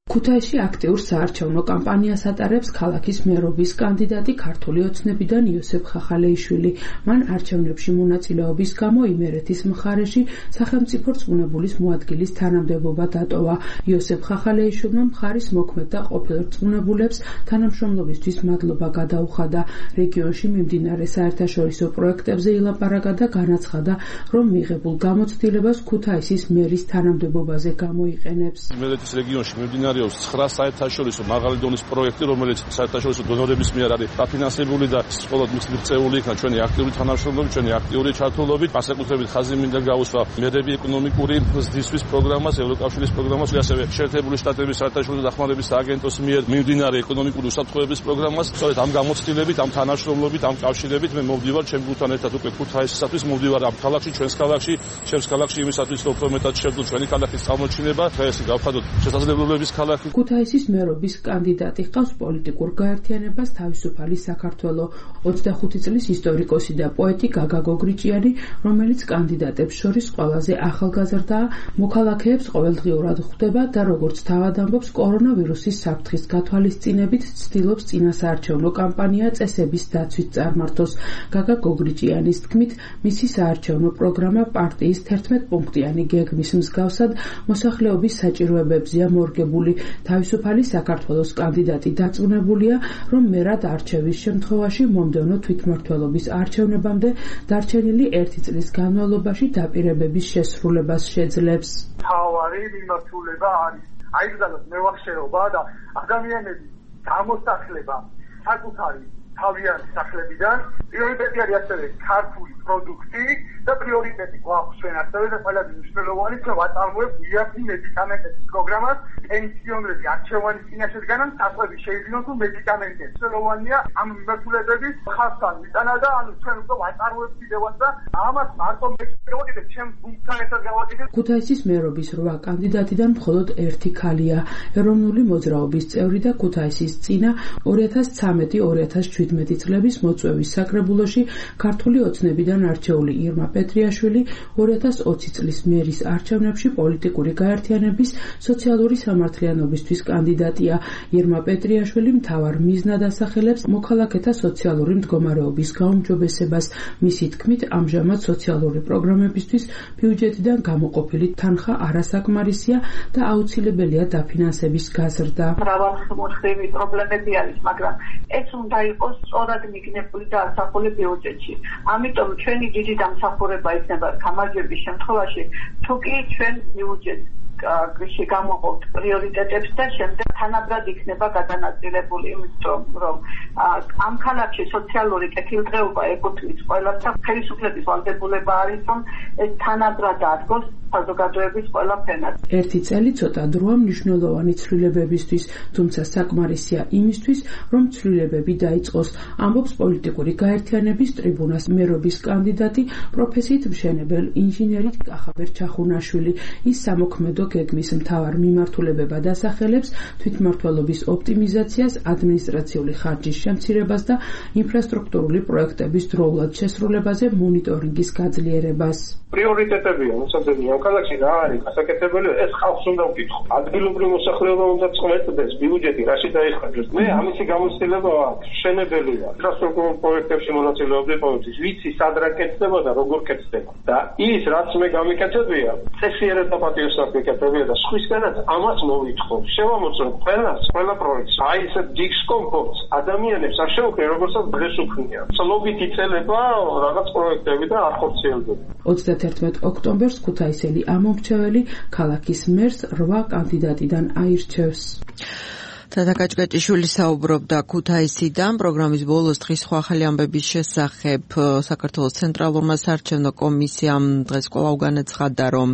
ქუთაისში აქტიურ საარჩევნო კამპანიას ატარებს ქალაქის მერობის კანდიდატი ქართული ოცნებიდან იოსებ ხახალეიშვილი. მან არჩევნებში მონაწილეობის გამო იმერეთის მხარეში სახელმწიფო რწმუნებულის მოადგილის თანამდებობა დატოვა. იოსებ ხახალეიშვილმა მხარის მოქმედ და ყოფილ რწმუნებულებს თანამშრომლობისთვის მადლობა გადაუხადა. რეგიონში მიმდინარე საერთაშორისო პროექტებზე ილაპარაკა და განაცხადა, რომ მიღებულ გამოცდილებას ქუთაისის მერის თანამდებობაზე გამოიყენებს. იმერეთის რეგიონში მიმდინარე ცხრა საერთაშორისო მაღალი დონის პროექტი, რომელიც საერთაშორისო დონორების მიერ არის დაფინანსებული და სწორად მიღწეული იქნა ჩვენი აქტიური თანამშრომლობით, ჩვენი აქტიური ჩართულობით, განსაკუთრებით ხაზი მინდა გაუსვა მერები ეკონომიკური ზრდისთვის პროგრამას, ევროკავშირის პროგრამას, ასევე შეერთებული შტატების საერთაშორისო დახმარების აგენტოს მიერ მიმდინარე ეკონომიკური უსაფრთხოების პროგრამას. სწორედ ამ გამოცდილებით, ამ თანამშრომლობით, ამ კავშირებით მე მოვდივარ ჩემ გუნდთან ერთად უკვე ქუთაისისათვის, მოვდივარ ამ ქალაქში, ჩვენს ქალაქში, ჩემს ქალაქში იმისათვის, რომ უფრო მეტად შევძლოთ ჩვენი ქალაქის წარმოჩინება, დღეს გავხადოთ შესაძლებლობების ქუთაისის მერობის კანდიდატი ჰყავს პოლიტიკურ გაერთიანებას თავისუფალი საქართველო. ოცდახუთი წლის ისტორიკოსი და პოეტი გაგა გოგრიჭიანი, რომელიც კანდიდატებს შორის ყველაზე ახალგაზრდაა, მოქალაქეებს ყოველდღიურად ხვდება და როგორც თავად ამბობს, კორონავირუსის საფრთხის გათვალისწინებით ცდილობს წინასაარჩევნო კამპანია წესების დაცვით წარმართოს. გაგა გოგრიჭიანის თქმით, მისი საარჩევნო პროგრამა პარტიის თერთმეტ-პუნქტიანი გეგმის მსგავსად მოსახლეობის საჭიროებებზეა მორგებული. თავისუფალი საქართველოს კანდიდატი დარწმუნებულია, რომ მერად არჩევის შემთხვევაში მომდევნო თვითმმართველობის არჩევნებამდე დარჩენილი ერთი წლის განმავლობაში დაპირებების შესრულებას შეძლებს. თავარი მიმართულება არის აიგზავნოს მევახშეობა და ადამიანების გამოსახლება საკუთარი თავიანთი სახლებიდან. პრიორიტეტი არის ასევე ქართული პროდუქტი და პრიორიტეტი გვაქვს ჩვენ ასევე და ყველაზე მნიშვნელოვანი, რომ ვაწარმოებთ იაფი მედიკამენტების პროგრამას. პენსიონერები არჩევანის წინაშე დგანან, საყვები შეიძინონ თუ მედიკამენტები. მნიშვნელოვანია ამ მიმართულებების ხასთან მიტანა და ანუ ჩვენ უკვე ვაწარმოებთ იდევას და ამას მარტო მეკითხებოდით ჩემ გუნდთან ერთად გავაკეთებ. ქუთაისის მერობის რვა კანდიდატიდან მხოლოდ ერთი ქალია. ეროვნული მოძრაობის წევრი და ქუთაისის წინა ორი ათას ცხრამეტი ორი ათას შვიდმეტი წლების მოწვევის საკრებულოში ქართული ოცნებიდან არჩეული ირმა პეტრიაშვილი ორი ათას ოცი წლის მერის არჩევნებში პოლიტიკური გაერთიანების სოციალური სამართლიანობისთვის კანდიდატია. ირმა პეტრიაშვილი მთავარ მიზნად ასახელებს მოქალაქეთა სოციალური მდგომარეობის გაუმჯობესებას. მისი თქმით, ამჟამად სოციალური პროგრამებისთვის ბიუჯეტიდან გამოყოფილი თანხა არასაკმარისია და აუცილებელია დაფინანსების გაზრდა. მრავალხმოვანი პრობლემები არის, მაგრამ ეს უნდა იყოს სწორად მიგნებული და ასახული ბიუჯეტში. ამიტომ ჩვენი დიდი დამსახურება იქნება გამარჯვების შემთხვევაში, თუ კი ჩვენ ბიუჯეტს გამოყოფთ პრიორიტეტებს და შემდეგ თანაბრად იქნება გადანაწილებული, იმიტომ რომ ამ ქალაქში სოციალური კეთილდღეობა ეკუთვნის ყველას და ხელისუფლების ვალდებულება არის, რომ ეს თანაბრად ადგოს საზოგადოების ყველა ფენას. ერთი წელი ცოტა დროა მნიშვნელოვანი ცვლილებებისთვის, თუმცა საკმარისია იმისთვის, რომ ცვლილებები დაიწყოს, ამბობს პოლიტიკური გაერთიანების ტრიბუნას მერობის კანდიდატი, პროფესიით მშენებელ ინჟინერი კახაბერ ჩახუნაშვილი. ის სამოქმედო გეგმის მთავარ მიმართულებებად ასახელებს თვითმმართველობის ოპტიმიზაციას, ადმინისტრაციული ხარჯის შემცირებას და ინფრასტრუქტურული პროექტების დროულად შესრულებაზე მონიტორინგის გაძლიერებას. პრიორიტეტებია მოსაძებნია ქალაქში რა არის გასაკეთებელი, ეს ხალხს უნდა ვკითხო. ადგილობრივ მოსახლეობა უნდა წყვეტდეს, ბიუჯეტი რაში დაიხარჯოს. მე ამისი გამოცდილება აქვს, მშენებელია. ინფრასტრუქტურულ პროექტებში მონაწილეობდი ყოველთვის, ვიცი სად რა კეთდება და როგორ კეთდება. და ის რაც მე გამიკეთებია, წესიერად და პატიოსად მიკეთებია და სხვისგანაც ამას მოვითხოვ. შევამოწმო ყველას, ყველა პროექტს. აი ეს ჯიქს კომფორტს ადამიანებს არ შეუქმნია, როგორცაც დღეს უქმნია. ცლობით იწელება რაღაც პროექტები და არ ხორციელდება. ოცდათერთმეტ ოქტომბერს ქუთაისელი ამომრჩეველი ქალაქის მერს რვა კანდიდატიდან აირჩევს. თათა კაჭკაჭიშვილი საუბრობდა ქუთაისიდან. პროგრამის ბოლოს დღის სხვა ახალი ამბების შესახებ საქართველოს ცენტრალურმა საარჩევნო კომისიამ დღეს კვლავ განაცხადა, რომ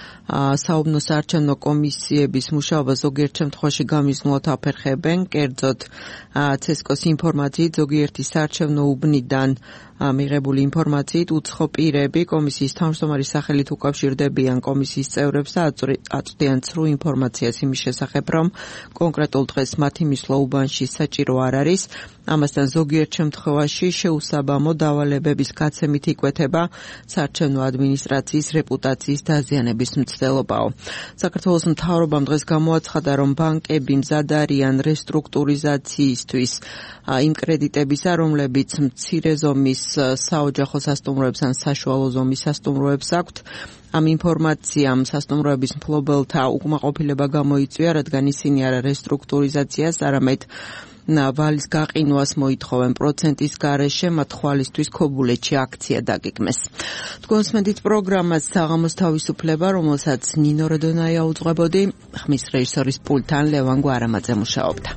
საუბნო საარჩევნო კომისიების მუშაობა ზოგიერთ შემთხვევაში გამიზნულად აფერხებენ. კერძოდ ცესკოს ინფორმაციით ზოგიერთი საარჩევნო უბნიდან მიღებული ინფორმაციით უცხო პირები კომისიის თავმჯდომარის სახელით უკავშირდებიან კომისიის წევრებს და აწვდიან ცრუ ინფორმაციას იმის შესახებ, რომ კონკრეტულ დღეს მათი მისვლა უბანში საჭირო არ არის. ამასთან ზოგიერთ შემთხვევაში შეუსაბამო დავალებების გაცემით იკვეთება საარჩევნო ადმინისტრაციის რეპუტაციის დაზიანების მცდელობაო. საქართველოს მთავრობამ დღეს გამოაცხადა, რომ ბანკები მზად არიან რესტრუქტურიზაციისთვის იმ კრედიტებისა, რომლებიც მცირე ზომის საოჯახო სასტუმროებს ან საშუალო ზომის სასტუმროებს აქვთ. ამ ინფორმაციამ სასტუმროების მფლობელთა უკმაყოფილება გამოიწვია, რადგან ისინი არა რესტრუქტურიზაციას, არამედ ვალის გაყინვას მოითხოვენ პროცენტის გარეშე, მათ ხვალისთვის ქობულეთში აქცია დაგეგმეს. თქვენსმენთ პროგრამას საღამოს თავისუფლება, რომელსაც ნინო როდონაია უძღვებოდი, ხმის რეჟისორის პულტთან ლევან გვარამაძე მუშაობდა.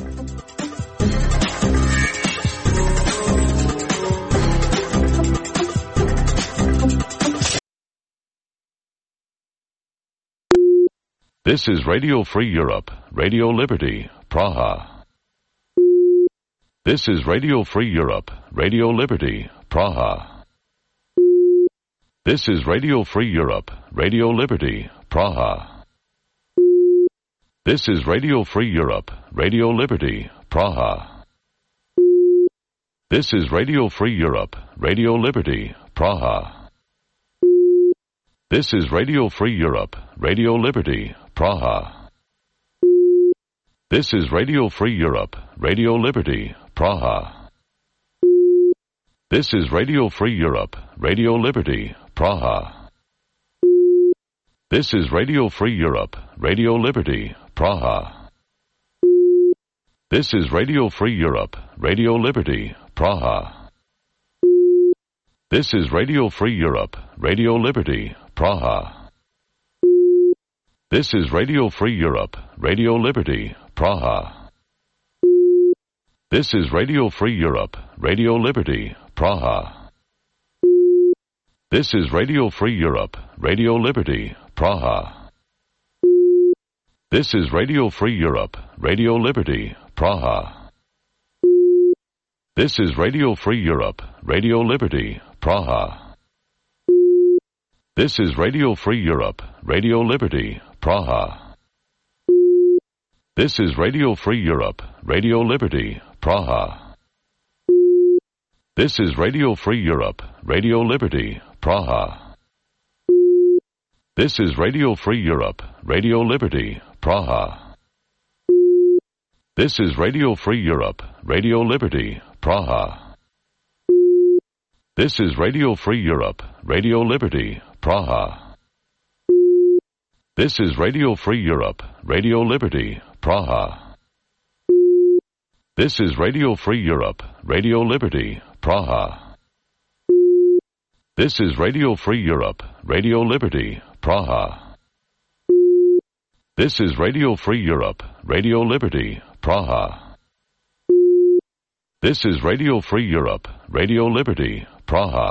This is Radio Free Europe, Radio Liberty, Praha. This is Radio Free Europe, Radio Liberty, Praha. This is Radio Free Europe, Radio Liberty, Praha. This is Radio Free Europe, Radio Liberty, Praha. This is Radio Free Europe, Radio Liberty, Praha. This is Radio Free Europe, Radio Liberty, Praha. This is Radio Free Europe, Radio Liberty, Praha. This is Radio Free Europe, Radio Liberty, Praha. This is Radio Free Europe, Radio Liberty, Praha. This is Radio Free Europe, Radio Liberty, Praha. This is Radio Free Europe, Radio Liberty, Praha. This is Radio Free Europe, Radio Liberty, Praha. This is Radio Free Europe, Radio Liberty, Praha. This is Radio Free Europe, Radio Liberty, Praha. This is Radio Free Europe, Radio Liberty, Praha. This is Radio Free Europe, Radio Liberty, Praha. This is Radio Free Europe, Radio Liberty, Praha. This is Radio Free Europe, Radio Liberty, Praha. This is Radio Free Europe, Radio Liberty, Praha. This is Radio Free Europe, Radio Liberty, Praha. This is Radio Free Europe, Radio Liberty, Praha. This is Radio Free Europe, Radio Liberty, Praha. This is Radio Free Europe, Radio Liberty, Praha. This is Radio Free Europe, Radio Liberty, Praha. This is Radio Free Europe, Radio Liberty, Praha. This is Radio Free Europe, Radio Liberty, Praha. This is Radio Free Europe, Radio Liberty, Praha.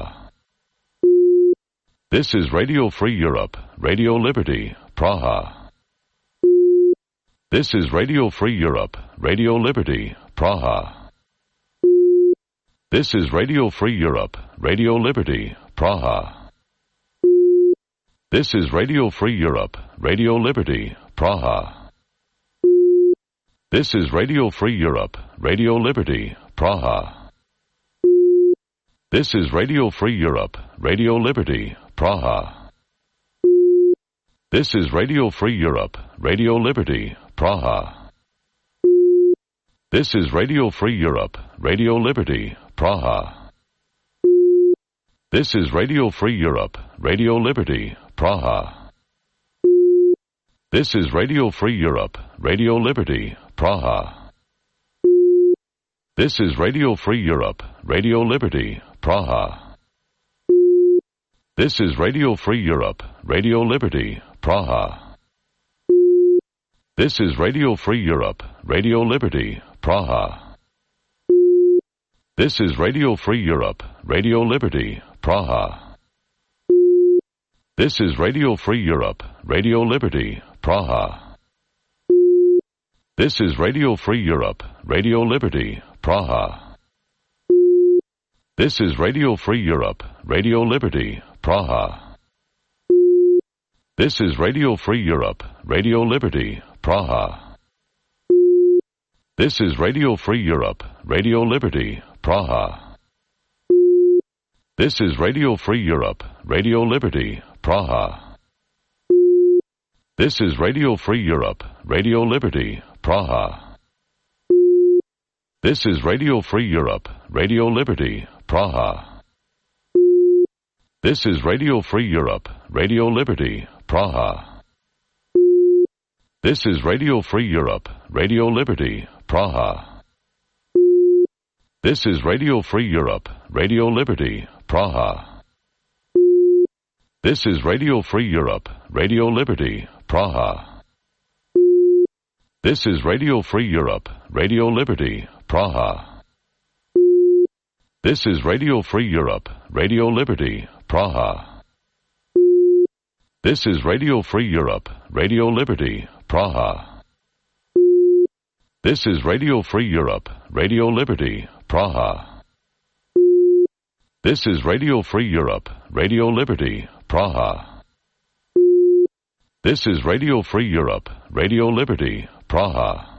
This is Radio Free Europe, Radio Liberty, Praha. This is Radio Free Europe, Radio Liberty, Praha. This is Radio Free Europe, Radio Liberty, Praha. This is Radio Free Europe, Radio Liberty, Praha. This is Radio Free Europe, Radio Liberty, Praha. This is Radio Free Europe, Radio Liberty, Praha. This is Radio Free Europe, Radio Liberty, Praha. This is Radio Free Europe, Radio Liberty, Praha. This is Radio Free Europe, Radio Liberty, Praha. This is Radio Free Europe, Radio Liberty, Praha. This is Radio Free Europe, Radio Liberty, Praha. This is Radio Free Europe, Radio Liberty, Praha. This is Radio Free Europe, Radio Liberty, Praha. This is Radio Free Europe, Radio Liberty, Praha. This is Radio Free Europe, Radio Liberty, Praha. This is Radio Free Europe, Radio Liberty, Praha. This is Radio Free Europe, Radio Liberty, Praha. This is Radio Free Europe, Radio Liberty, Praha. This is Radio Free Europe, Radio Liberty, Praha. This is Radio Free Europe, Radio Liberty, Praha. This is Radio Free Europe, Radio Liberty, Praha. This is Radio Free Europe, Radio Liberty, Praha. This is Radio Free Europe, Radio Liberty, Praha. This is Radio Free Europe, Radio Liberty, Praha. This is Radio Free Europe, Radio Liberty, Praha. This is Radio Free Europe, Radio Liberty, Praha. This is Radio Free Europe, Radio Liberty, Praha. This is Radio Free Europe, Radio Liberty, Praha. This is Radio Free Europe, Radio Liberty, Praha. This is Radio Free Europe, Radio Liberty, Praha. This is Radio Free Europe, Radio Liberty, Praha. This is Radio Free Europe, Radio Liberty, Praha.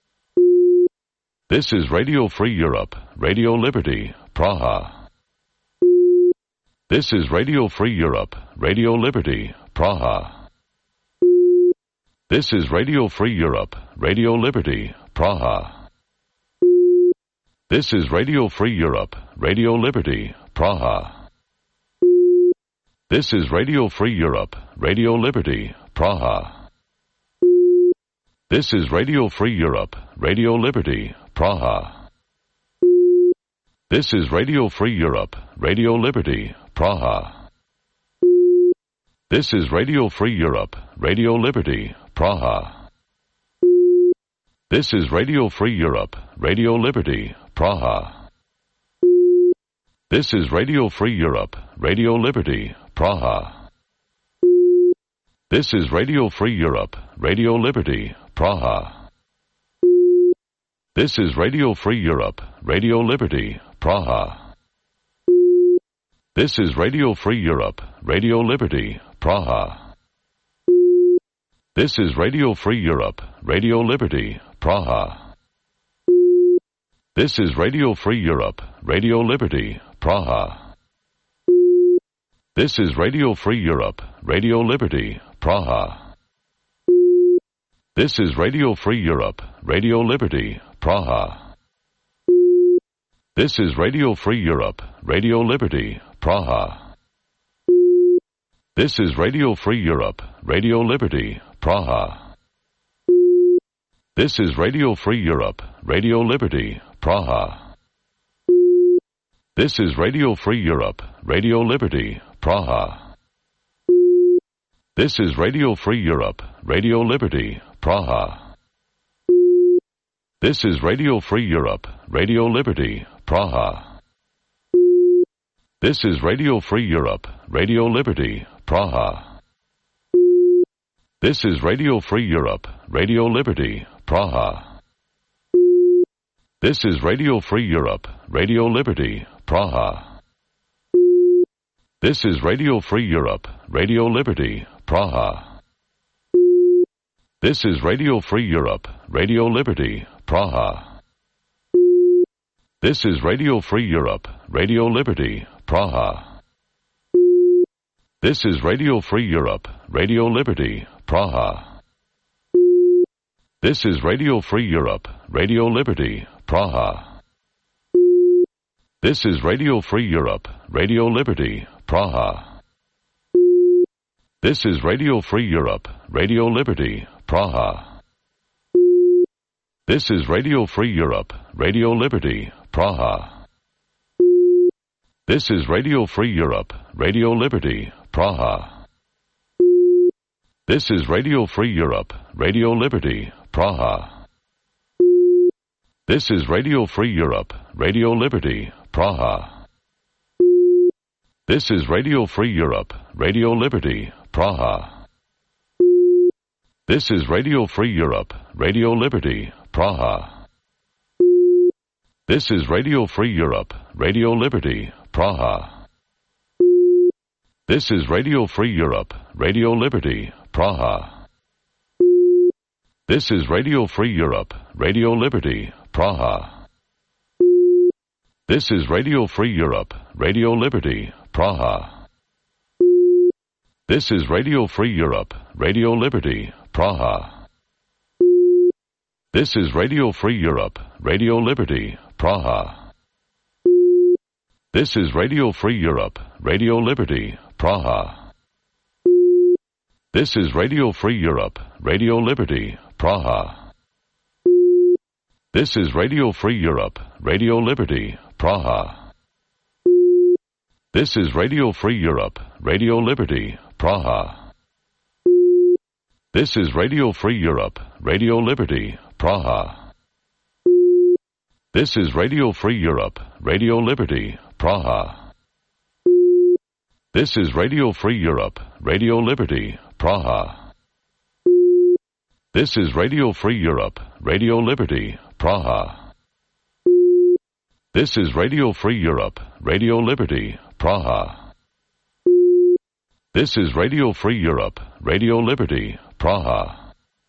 This is Radio Free Europe, Radio Liberty, Praha. This is Radio Free Europe, Radio Liberty, Praha. This is Radio Free Europe, Radio Liberty, Praha. This is Radio Free Europe, Radio Liberty, Praha. This is Radio Free Europe, Radio Liberty, Praha. This is Radio Free Europe, Radio Liberty, Praha. This is Radio Free Europe, Radio Liberty, Praha. This is Radio Free Europe, Radio Liberty, Praha. This is Radio Free Europe, Radio Liberty, Praha. This is Radio Free Europe, Radio Liberty, Praha. This is Radio Free Europe, Radio Liberty, Praha. This is Radio Free Europe, Radio Liberty, Praha. This is Radio Free Europe, Radio Liberty, Praha. This is Radio Free Europe, Radio Liberty, Praha. This is Radio Free Europe, Radio Liberty, Praha. This is Radio Free Europe, Radio Liberty, Praha. This is Radio Free Europe, Radio Liberty, Praha. This is Radio Free Europe, Radio Liberty, Praha. This is Radio Free Europe, Radio Liberty, Praha. This is Radio Free Europe, Radio Liberty, Praha. This is Radio Free Europe, Radio Liberty, Praha. This is Radio Free Europe, Radio Liberty, Praha. This is Radio Free Europe, Radio Liberty, Praha. This is Radio Free Europe, Radio Liberty, Praha. This is Radio Free Europe, Radio Liberty, Praha. This is Radio Free Europe, Radio Liberty, Praha. This is Radio Free Europe, Radio Liberty, Praha. This is Radio Free Europe, Radio Liberty, Praha. This is Radio Free Europe, Radio Liberty, Praha. This is Radio Free Europe, Radio Liberty, Praha. This is Radio Free Europe, Radio Liberty, Praha. This is Radio Free Europe, Radio Liberty, Praha. This is Radio Free Europe, Radio Liberty, Praha. This is Radio Free Europe, Radio Liberty, Praha. This is Radio Free Europe, Radio Liberty, Praha. This is Radio Free Europe, Radio Liberty, Praha. This is Radio Free Europe, Radio Liberty, Praha. This is Radio Free Europe, Radio Liberty, Praha. This is Radio Free Europe, Radio Liberty, Praha. This is Radio Free Europe, Radio Liberty, Praha. This is Radio Free Europe, Radio Liberty, Praha. This is Radio Free Europe, Radio Liberty, Praha. This is Radio Free Europe, Radio Liberty, Praha. This is Radio Free Europe, Radio Liberty, Praha. This is Radio Free Europe, Radio Liberty, Praha. This is Radio Free Europe, Radio Liberty, Praha. This is Radio Free Europe, Radio Liberty, Praha. This is Radio Free Europe, Radio Liberty, Praha. This is Radio Free Europe, Radio Liberty, Praha. This is Radio Free Europe, Radio Liberty, Praha. This is Radio Free Europe, Radio Liberty, Praha. This is Radio Free Europe, Radio Liberty, Praha. This is Radio Free Europe, Radio Liberty, Praha. This is Radio Free Europe, Radio Liberty, Praha. This is Radio Free Europe, Radio Liberty, Praha.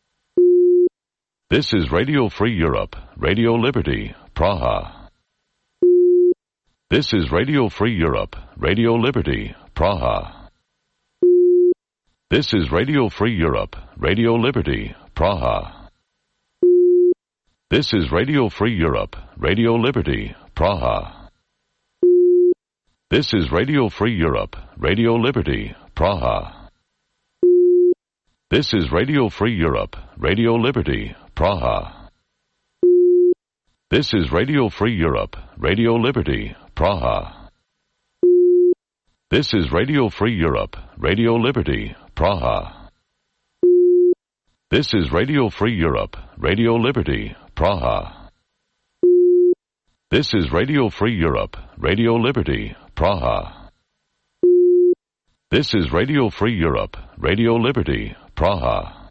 This is Radio Free Europe, Radio Liberty, Praha. This is Radio Free Europe, Radio Liberty, Praha. This is Radio Free Europe, Radio Liberty, Praha. This is Radio Free Europe, Radio Liberty, Praha. This is Radio Free Europe, Radio Liberty, Praha. This is Radio Free Europe, Radio Liberty, Praha. This is Radio Free Europe, Radio Liberty, Praha. This is Radio Free Europe, Radio Liberty, Praha. This is Radio Free Europe, Radio Liberty, Praha. This is Radio Free Europe, Radio Liberty, Praha. This is Radio Free Europe, Radio Liberty, Praha.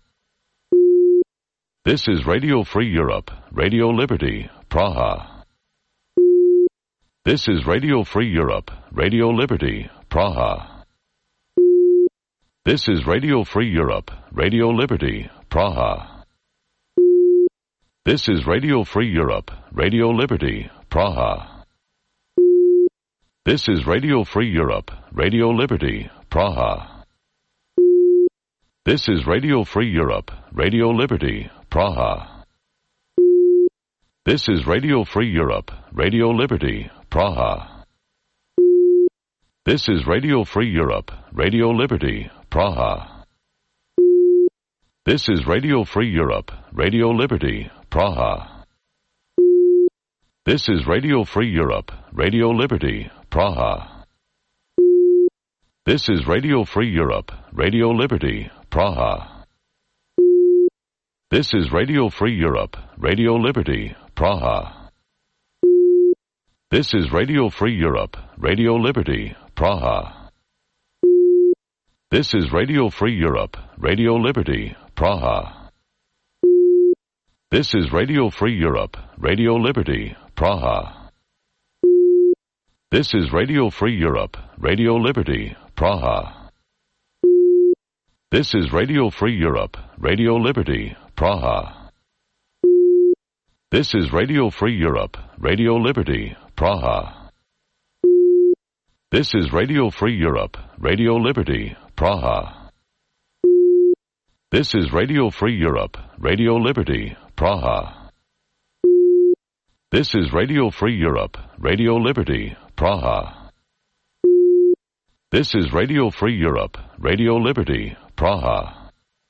This is Radio Free Europe, Radio Liberty, Praha. This is Radio Free Europe, Radio Liberty, Praha. This is Radio Free Europe, Radio Liberty, Praha. This is Radio Free Europe, Radio Liberty, Praha. This is Radio Free Europe, Radio Liberty, Praha. This is Radio Free Europe, Radio Liberty, Praha. This is Radio Free Europe, Radio Liberty, Praha. This is Radio Free Europe, Radio Liberty, Praha. This is Radio Free Europe, Radio Liberty, Praha. This is Radio Free Europe, Radio Liberty, Praha. This is Radio Free Europe, Radio Liberty, Praha. This is Radio Free Europe, Radio Liberty, Praha. This is Radio Free Europe, Radio Liberty, Praha. This is Radio Free Europe, Radio Liberty, Praha. This is Radio Free Europe, Radio Liberty, Praha. This is Radio Free Europe, Radio Liberty, Praha. This is Radio Free Europe, Radio Liberty, Praha. This is Radio Free Europe, Radio Liberty, Praha. This is Radio Free Europe, Radio Liberty, Praha. This is Radio Free Europe, Radio Liberty, Praha. This is Radio Free Europe, Radio Liberty, Praha. This is Radio Free Europe, Radio Liberty, Praha.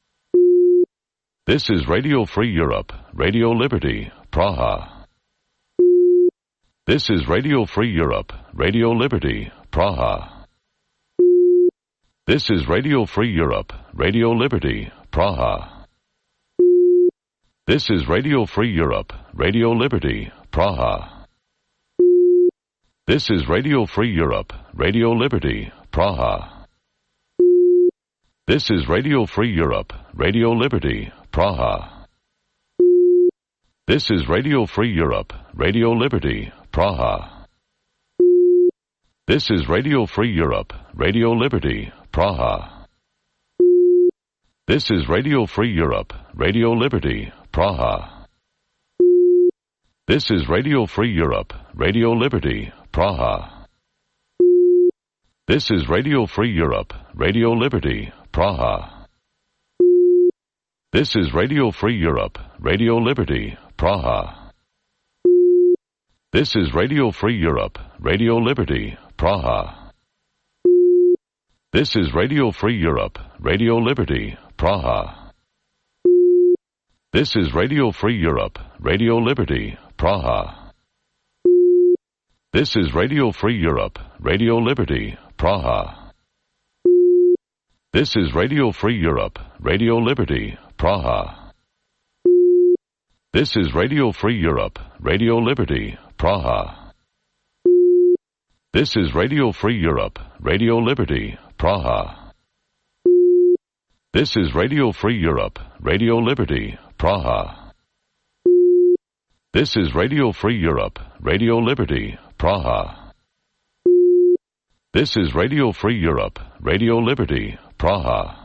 This is Radio Free Europe, Radio Liberty, Praha. This is Radio Free Europe, Radio Liberty, Praha. This is Radio Free Europe, Radio Liberty, Praha. This is Radio Free Europe, Radio Liberty, Praha. This is Radio Free Europe, Radio Liberty, Praha. This is Radio Free Europe, Radio Liberty, Praha. This is Radio Free Europe, Radio Liberty, Praha. This is Radio Free Europe, Radio Liberty, Praha. This is Radio Free Europe, Radio Liberty, Praha. This is Radio Free Europe, Radio Liberty, Praha. This is Radio Free Europe, Radio Liberty, Praha. This is Radio Free Europe, Radio Liberty, Praha. This is Radio Free Europe, Radio Liberty, Praha. This is Radio Free Europe, Radio Liberty, Praha. This is Radio Free Europe, Radio Liberty, Praha. This is Radio Free Europe, Radio Liberty, Praha. This is Radio Free Europe, Radio Liberty, Praha. This is Radio Free Europe, Radio Liberty, Praha. This is Radio Free Europe, Radio Liberty, Praha. This is Radio Free Europe, Radio Liberty, Praha. This is Radio Free Europe, Radio Liberty, Praha. This is Radio Free Europe, Radio Liberty, Praha.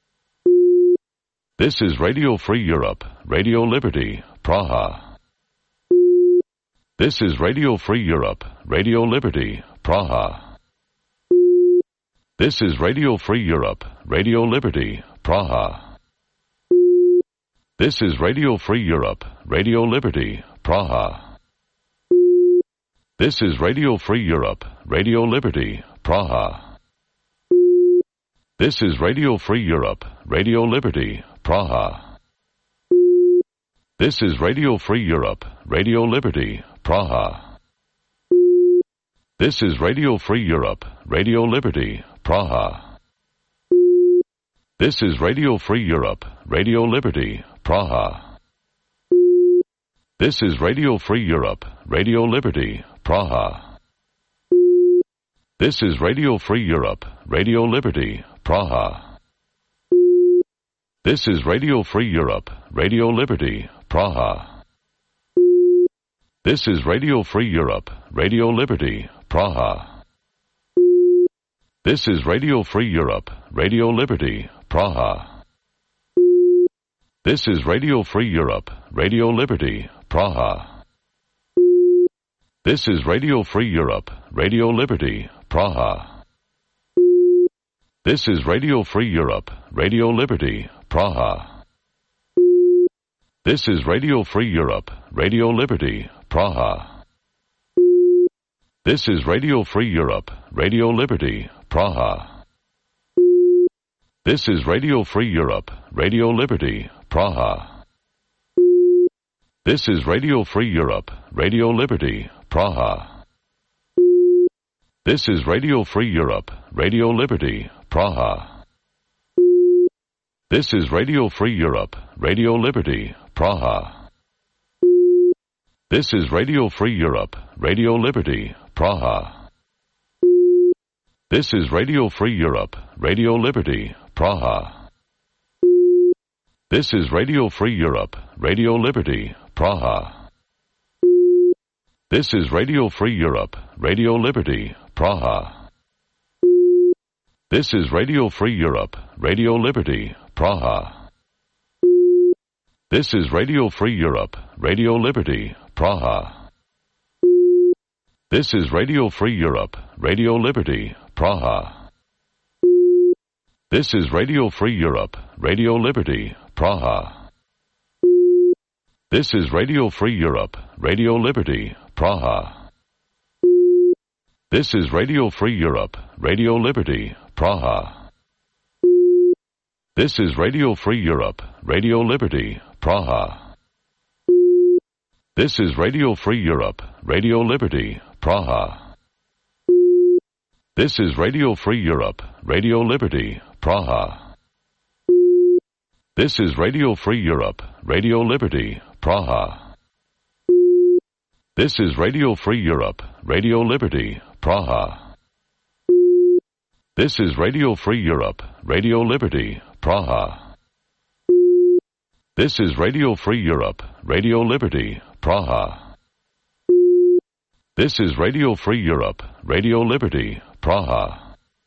This is Radio Free Europe, Radio Liberty, Praha. This is Radio Free Europe, Radio Liberty, Praha. This is Radio Free Europe, Radio Liberty, Praha. This is Radio Free Europe, Radio Liberty, Praha. This is Radio Free Europe, Radio Liberty, Praha. This is Radio Free Europe, Radio Liberty, Praha. This is Radio Free Europe, Radio Liberty, Praha. This is Radio Free Europe, Radio Liberty, Praha. This is Radio Free Europe, Radio Liberty, Praha. This is Radio Free Europe, Radio Liberty, Praha. This is Radio Free Europe, Radio Liberty, Praha. This is Radio Free Europe, Radio Liberty, Praha. This is Radio Free Europe, Radio Liberty, Praha. This is Radio Free Europe, Radio Liberty, Praha. This is Radio Free Europe, Radio Liberty, Praha. This is Radio Free Europe, Radio Liberty, Praha. This is Radio Free Europe, Radio Liberty, Praha. This is Radio Free Europe, Radio Liberty, Praha. This is Radio Free Europe, Radio Liberty, Praha. This is Radio Free Europe, Radio Liberty, Praha. This is Radio Free Europe, Radio Liberty, Praha. This is Radio Free Europe, Radio Liberty, Praha. This is Radio Free Europe, Radio Liberty, Praha. This is Radio Free Europe, Radio Liberty, Praha. This is Radio Free Europe, Radio Liberty, Praha. This is Radio Free Europe, Radio Liberty, Praha. This is Radio Free Europe, Radio Liberty, Praha. This is Radio Free Europe, Radio Liberty, Praha. This is Radio Free Europe, Radio Liberty, Praha. This is Radio Free Europe, Radio Liberty, Praha. This is Radio Free Europe, Radio Liberty, Praha. This is Radio Free Europe, Radio Liberty, Praha. This is Radio Free Europe, Radio Liberty, Praha. This is Radio Free Europe, Radio Liberty, Praha. This is Radio Free Europe, Radio Liberty, Praha. This is Radio Free Europe, Radio Liberty, Praha. This is Radio Free Europe, Radio Liberty, Praha. This is Radio Free Europe, Radio Liberty, Praha. This is Radio Free Europe, Radio Liberty, Praha. This is Radio Free Europe, Radio Liberty, Praha. This is Radio Free Europe, Radio Liberty, Praha.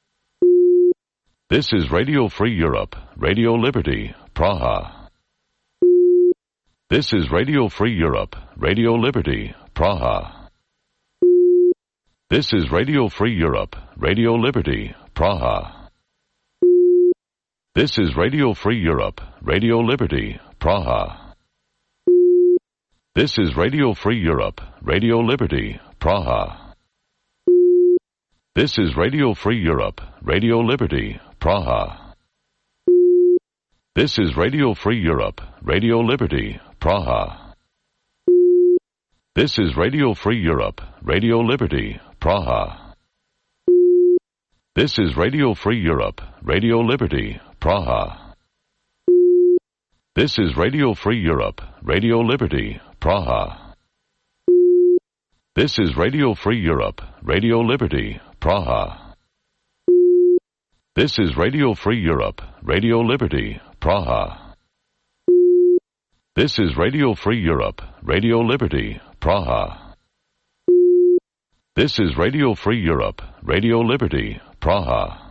This is Radio Free Europe, Radio Liberty, Praha. This is Radio Free Europe, Radio Liberty, Praha. This is Radio Free Europe, Radio Liberty, Praha. This is Radio Free Europe, Radio Liberty, Praha. This is Radio Free Europe, Radio Liberty, Praha. This is Radio Free Europe, Radio Liberty, Praha. This is Radio Free Europe, Radio Liberty, Praha. This is Radio Free Europe, Radio Liberty, Praha. This is Radio Free Europe, Radio Liberty, Praha. This is Radio Free Europe, Radio Liberty, Praha. This is Radio Free Europe, Radio Liberty, Praha. This is Radio Free Europe, Radio Liberty, Praha. This is Radio Free Europe, Radio Liberty, Praha. This is Radio Free Europe, Radio Liberty, Praha.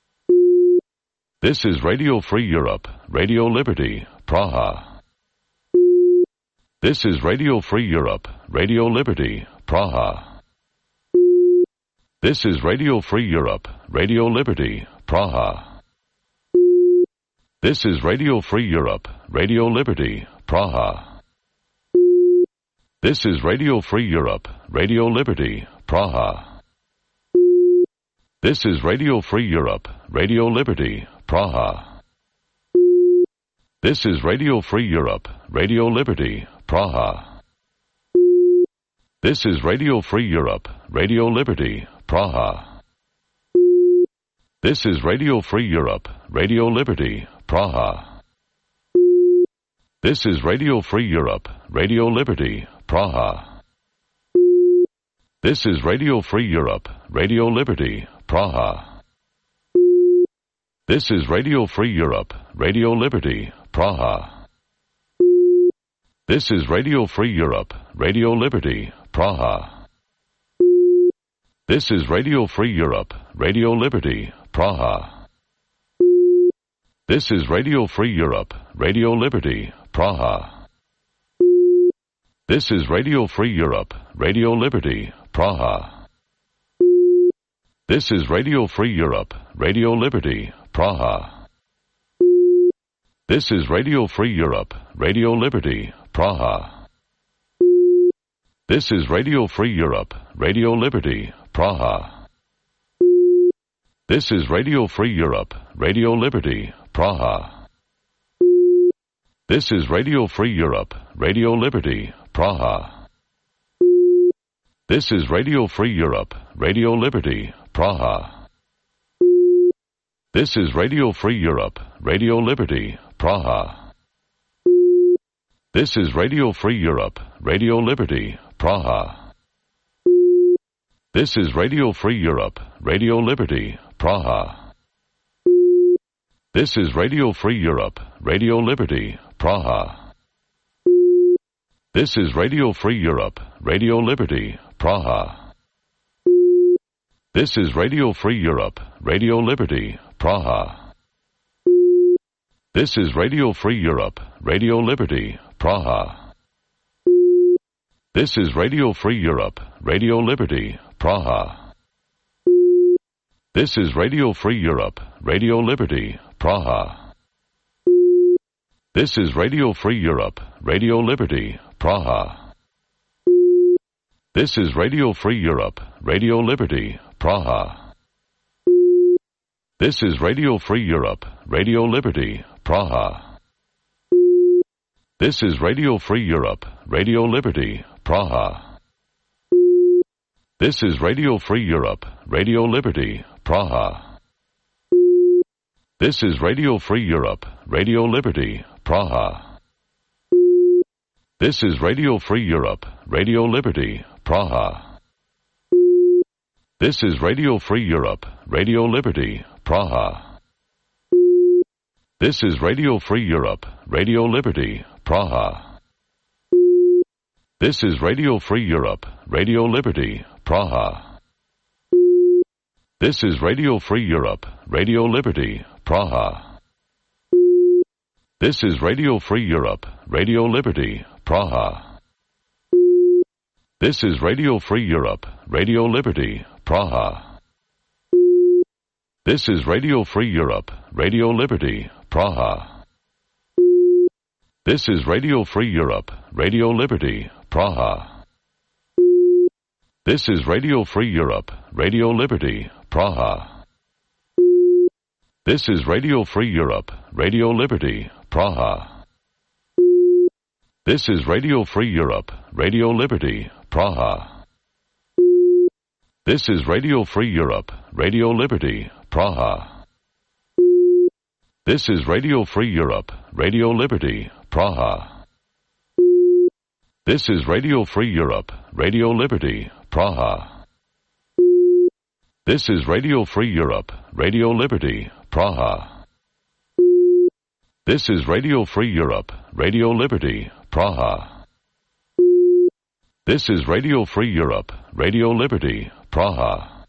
This is Radio Free Europe, Radio Liberty, Praha. This is Radio Free Europe, Radio Liberty, Praha. This is Radio Free Europe, Radio Liberty, Praha. This is Radio Free Europe, Radio Liberty, Praha. This is Radio Free Europe, Radio Liberty, Praha. This is Radio Free Europe, Radio Liberty, Praha. This is Radio Free Europe, Radio Liberty, Praha. This is Radio Free Europe, Radio Liberty, Praha. This is Radio Free Europe, Radio Liberty, Praha. This is Radio Free Europe, Radio Liberty, Praha. This is Radio Free Europe, Radio Liberty, Praha. This is Radio Free Europe, Radio Liberty, Praha. This is Radio Free Europe, Radio Liberty, Praha. This is Radio Free Europe, Radio Liberty, Praha. This is Radio Free Europe, Radio Liberty, Praha. This is Radio Free Europe, Radio Liberty, Praha. This is Radio Free Europe, Radio Liberty, Praha. This is Radio Free Europe, Radio Liberty, Praha. This is Radio Free Europe, Radio Liberty, Praha. This is Radio Free Europe, Radio Liberty, Praha. This is Radio Free Europe, Radio Liberty, Praha. This is Radio Free Europe, Radio Liberty, Praha. This is Radio Free Europe, Radio Liberty, Praha. This is Radio Free Europe, Radio Liberty, Praha. This is Radio Free Europe, Radio Liberty, Praha. This is Radio Free Europe, Radio Liberty, Praha. This is Radio Free Europe, Radio Liberty, Praha. This is Radio Free Europe, Radio Liberty, Praha. This is Radio Free Europe, Radio Liberty, Praha. This is Radio Free Europe, Radio Liberty, Praha. This is Radio Free Europe, Radio Liberty, Praha. This is Radio Free Europe, Radio Liberty, Praha. This is Radio Free Europe, Radio Liberty, Praha. This is Radio Free Europe, Radio Liberty, Praha. This is Radio Free Europe, Radio Liberty, Praha. This is Radio Free Europe, Radio Liberty, Praha. This is Radio Free Europe, Radio Liberty, Praha. This is Radio Free Europe, Radio Liberty, Praha. This is Radio Free Europe, Radio Liberty, Praha. This is Radio Free Europe, Radio Liberty, Praha. This is Radio Free Europe, Radio Liberty, Praha. This is Radio Free Europe, Radio Liberty, Praha. This is Radio Free Europe, Radio Liberty, Praha. This is Radio Free Europe, Radio Liberty, Praha. This is Radio Free Europe, Radio Liberty, Praha. This is Radio Free Europe, Radio Liberty, Praha. This is Radio Free Europe, Radio Liberty, Praha. This is Radio Free Europe, Radio Liberty, Praha. This is Radio Free Europe, Radio Liberty, Praha. This is Radio Free Europe, Radio Liberty, Praha. This is Radio Free Europe, Radio Liberty, Praha. This is Radio Free Europe, Radio Liberty, Praha. This is Radio Free Europe, Radio Liberty, Praha. This is Radio Free Europe, Radio Liberty, Praha. This is Radio Free Europe, Radio Liberty, Praha.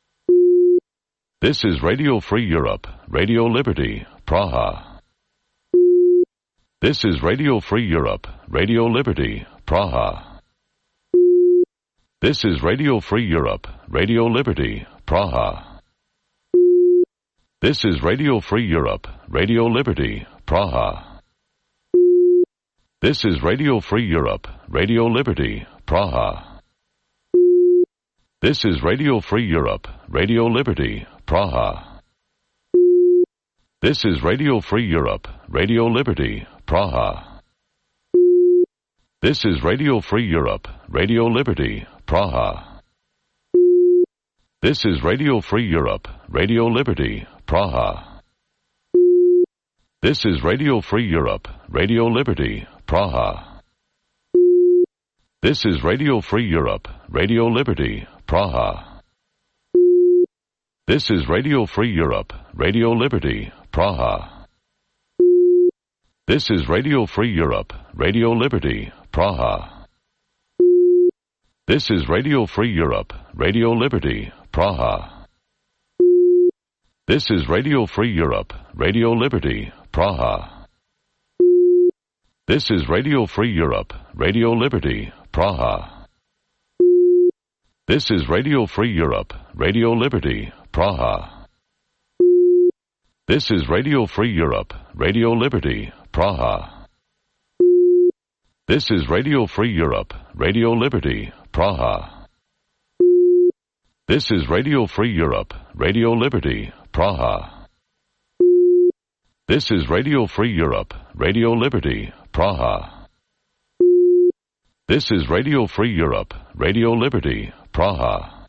This is Radio Free Europe, Radio Liberty, Praha. This is Radio Free Europe, Radio Liberty, Praha. This is Radio Free Europe, Radio Liberty, Praha. This is Radio Free Europe, Radio Liberty, Praha. This is Radio Free Europe, Radio Liberty, Praha. This is Radio Free Europe, Radio Liberty, Praha. This is Radio Free Europe, Radio Liberty, Praha. This is Radio Free Europe, Radio Liberty, Praha. This is Radio Free Europe, Radio Liberty, Praha. This is Radio Free Europe, Radio Liberty, Praha. This is Radio Free Europe, Radio Liberty, Praha. This is Radio Free Europe, Radio Liberty, Praha. This is Radio Free Europe, Radio Liberty, Praha. This is Radio Free Europe, Radio Liberty, Praha. This is Radio Free Europe, Radio Liberty, Praha. This is Radio Free Europe, Radio Liberty, Praha. This is Radio Free Europe, Radio Liberty, Praha. This is Radio Free Europe, Radio Liberty, Praha. This is Radio Free Europe, Radio Liberty, Praha. This is Radio Free Europe, Radio Liberty, Praha. This is Radio Free Europe, Radio Liberty, Praha. This is Radio Free Europe, Radio Liberty, Praha.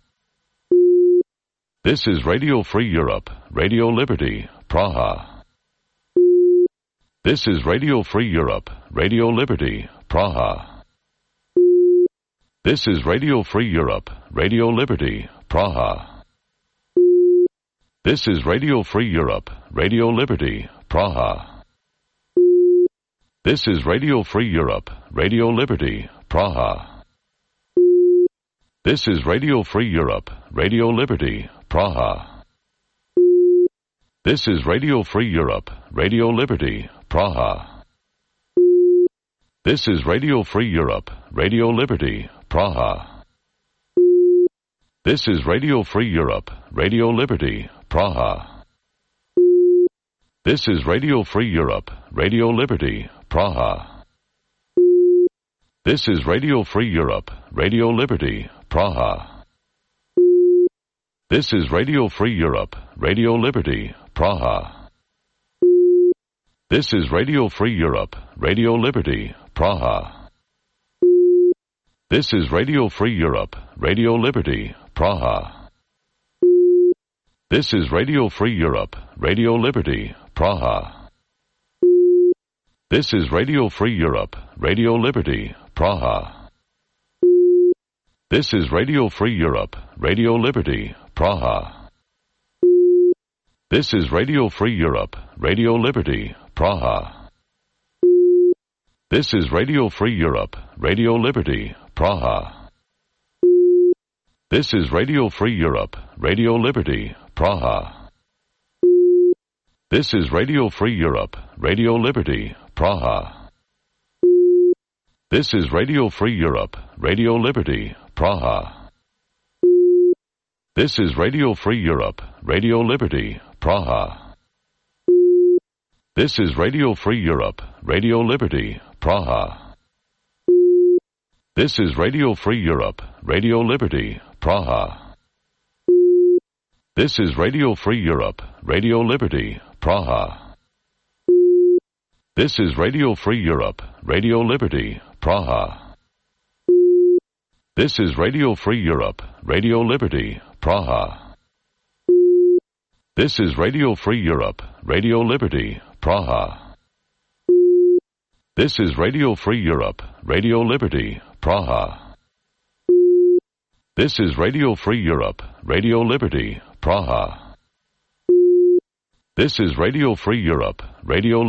This is Radio Free Europe, Radio Liberty, Praha. This is Radio Free Europe, Radio Liberty, Praha. This is Radio Free Europe, Radio Liberty, Praha. This is Radio Free Europe, Radio Liberty, Praha. This is Radio Free Europe, Radio Liberty, Praha. This is Radio Free Europe, Radio Liberty, Praha. This is Radio Free Europe, Radio Liberty, Praha. This is Radio Free Europe, Radio Liberty, Praha. This is Radio Free Europe, Radio Liberty, Praha. This is Radio Free Europe, Radio Liberty, Praha. This is Radio Free Europe, Radio Liberty, Praha. This is Radio Free Europe, Radio Liberty, Praha. This is Radio Free Europe, Radio Liberty, Praha. This is Radio Free Europe, Radio Liberty, Praha. This is Radio Free Europe, Radio Liberty, Praha. This is Radio Free Europe, Radio Liberty, Praha. This is Radio Free Europe, Radio Liberty, Praha. This is Radio Free Europe, Radio Liberty, Praha. This is Radio Free Europe, Radio Liberty, Praha. This is Radio Free Europe, Radio Liberty, Praha. This is Radio Free Europe, Radio Liberty, Praha. This is Radio Free Europe, Radio Liberty, Praha. This is Radio Free Europe, Radio Liberty, Praha. This is Radio Free Europe, Radio Liberty, Praha. This is Radio Free Europe, Radio Liberty, Praha. This is Radio Free Europe, Radio Liberty, Praha. This is Radio Free Europe, Radio Liberty, Praha. This is Radio Free Europe, Radio Liberty, Praha. This is Radio Free Europe, Radio Liberty, Praha. This is Radio Free Europe, Radio Liberty, Praha. This is Radio Free Europe, Radio Liberty, Praha. This is Radio Free Europe, Radio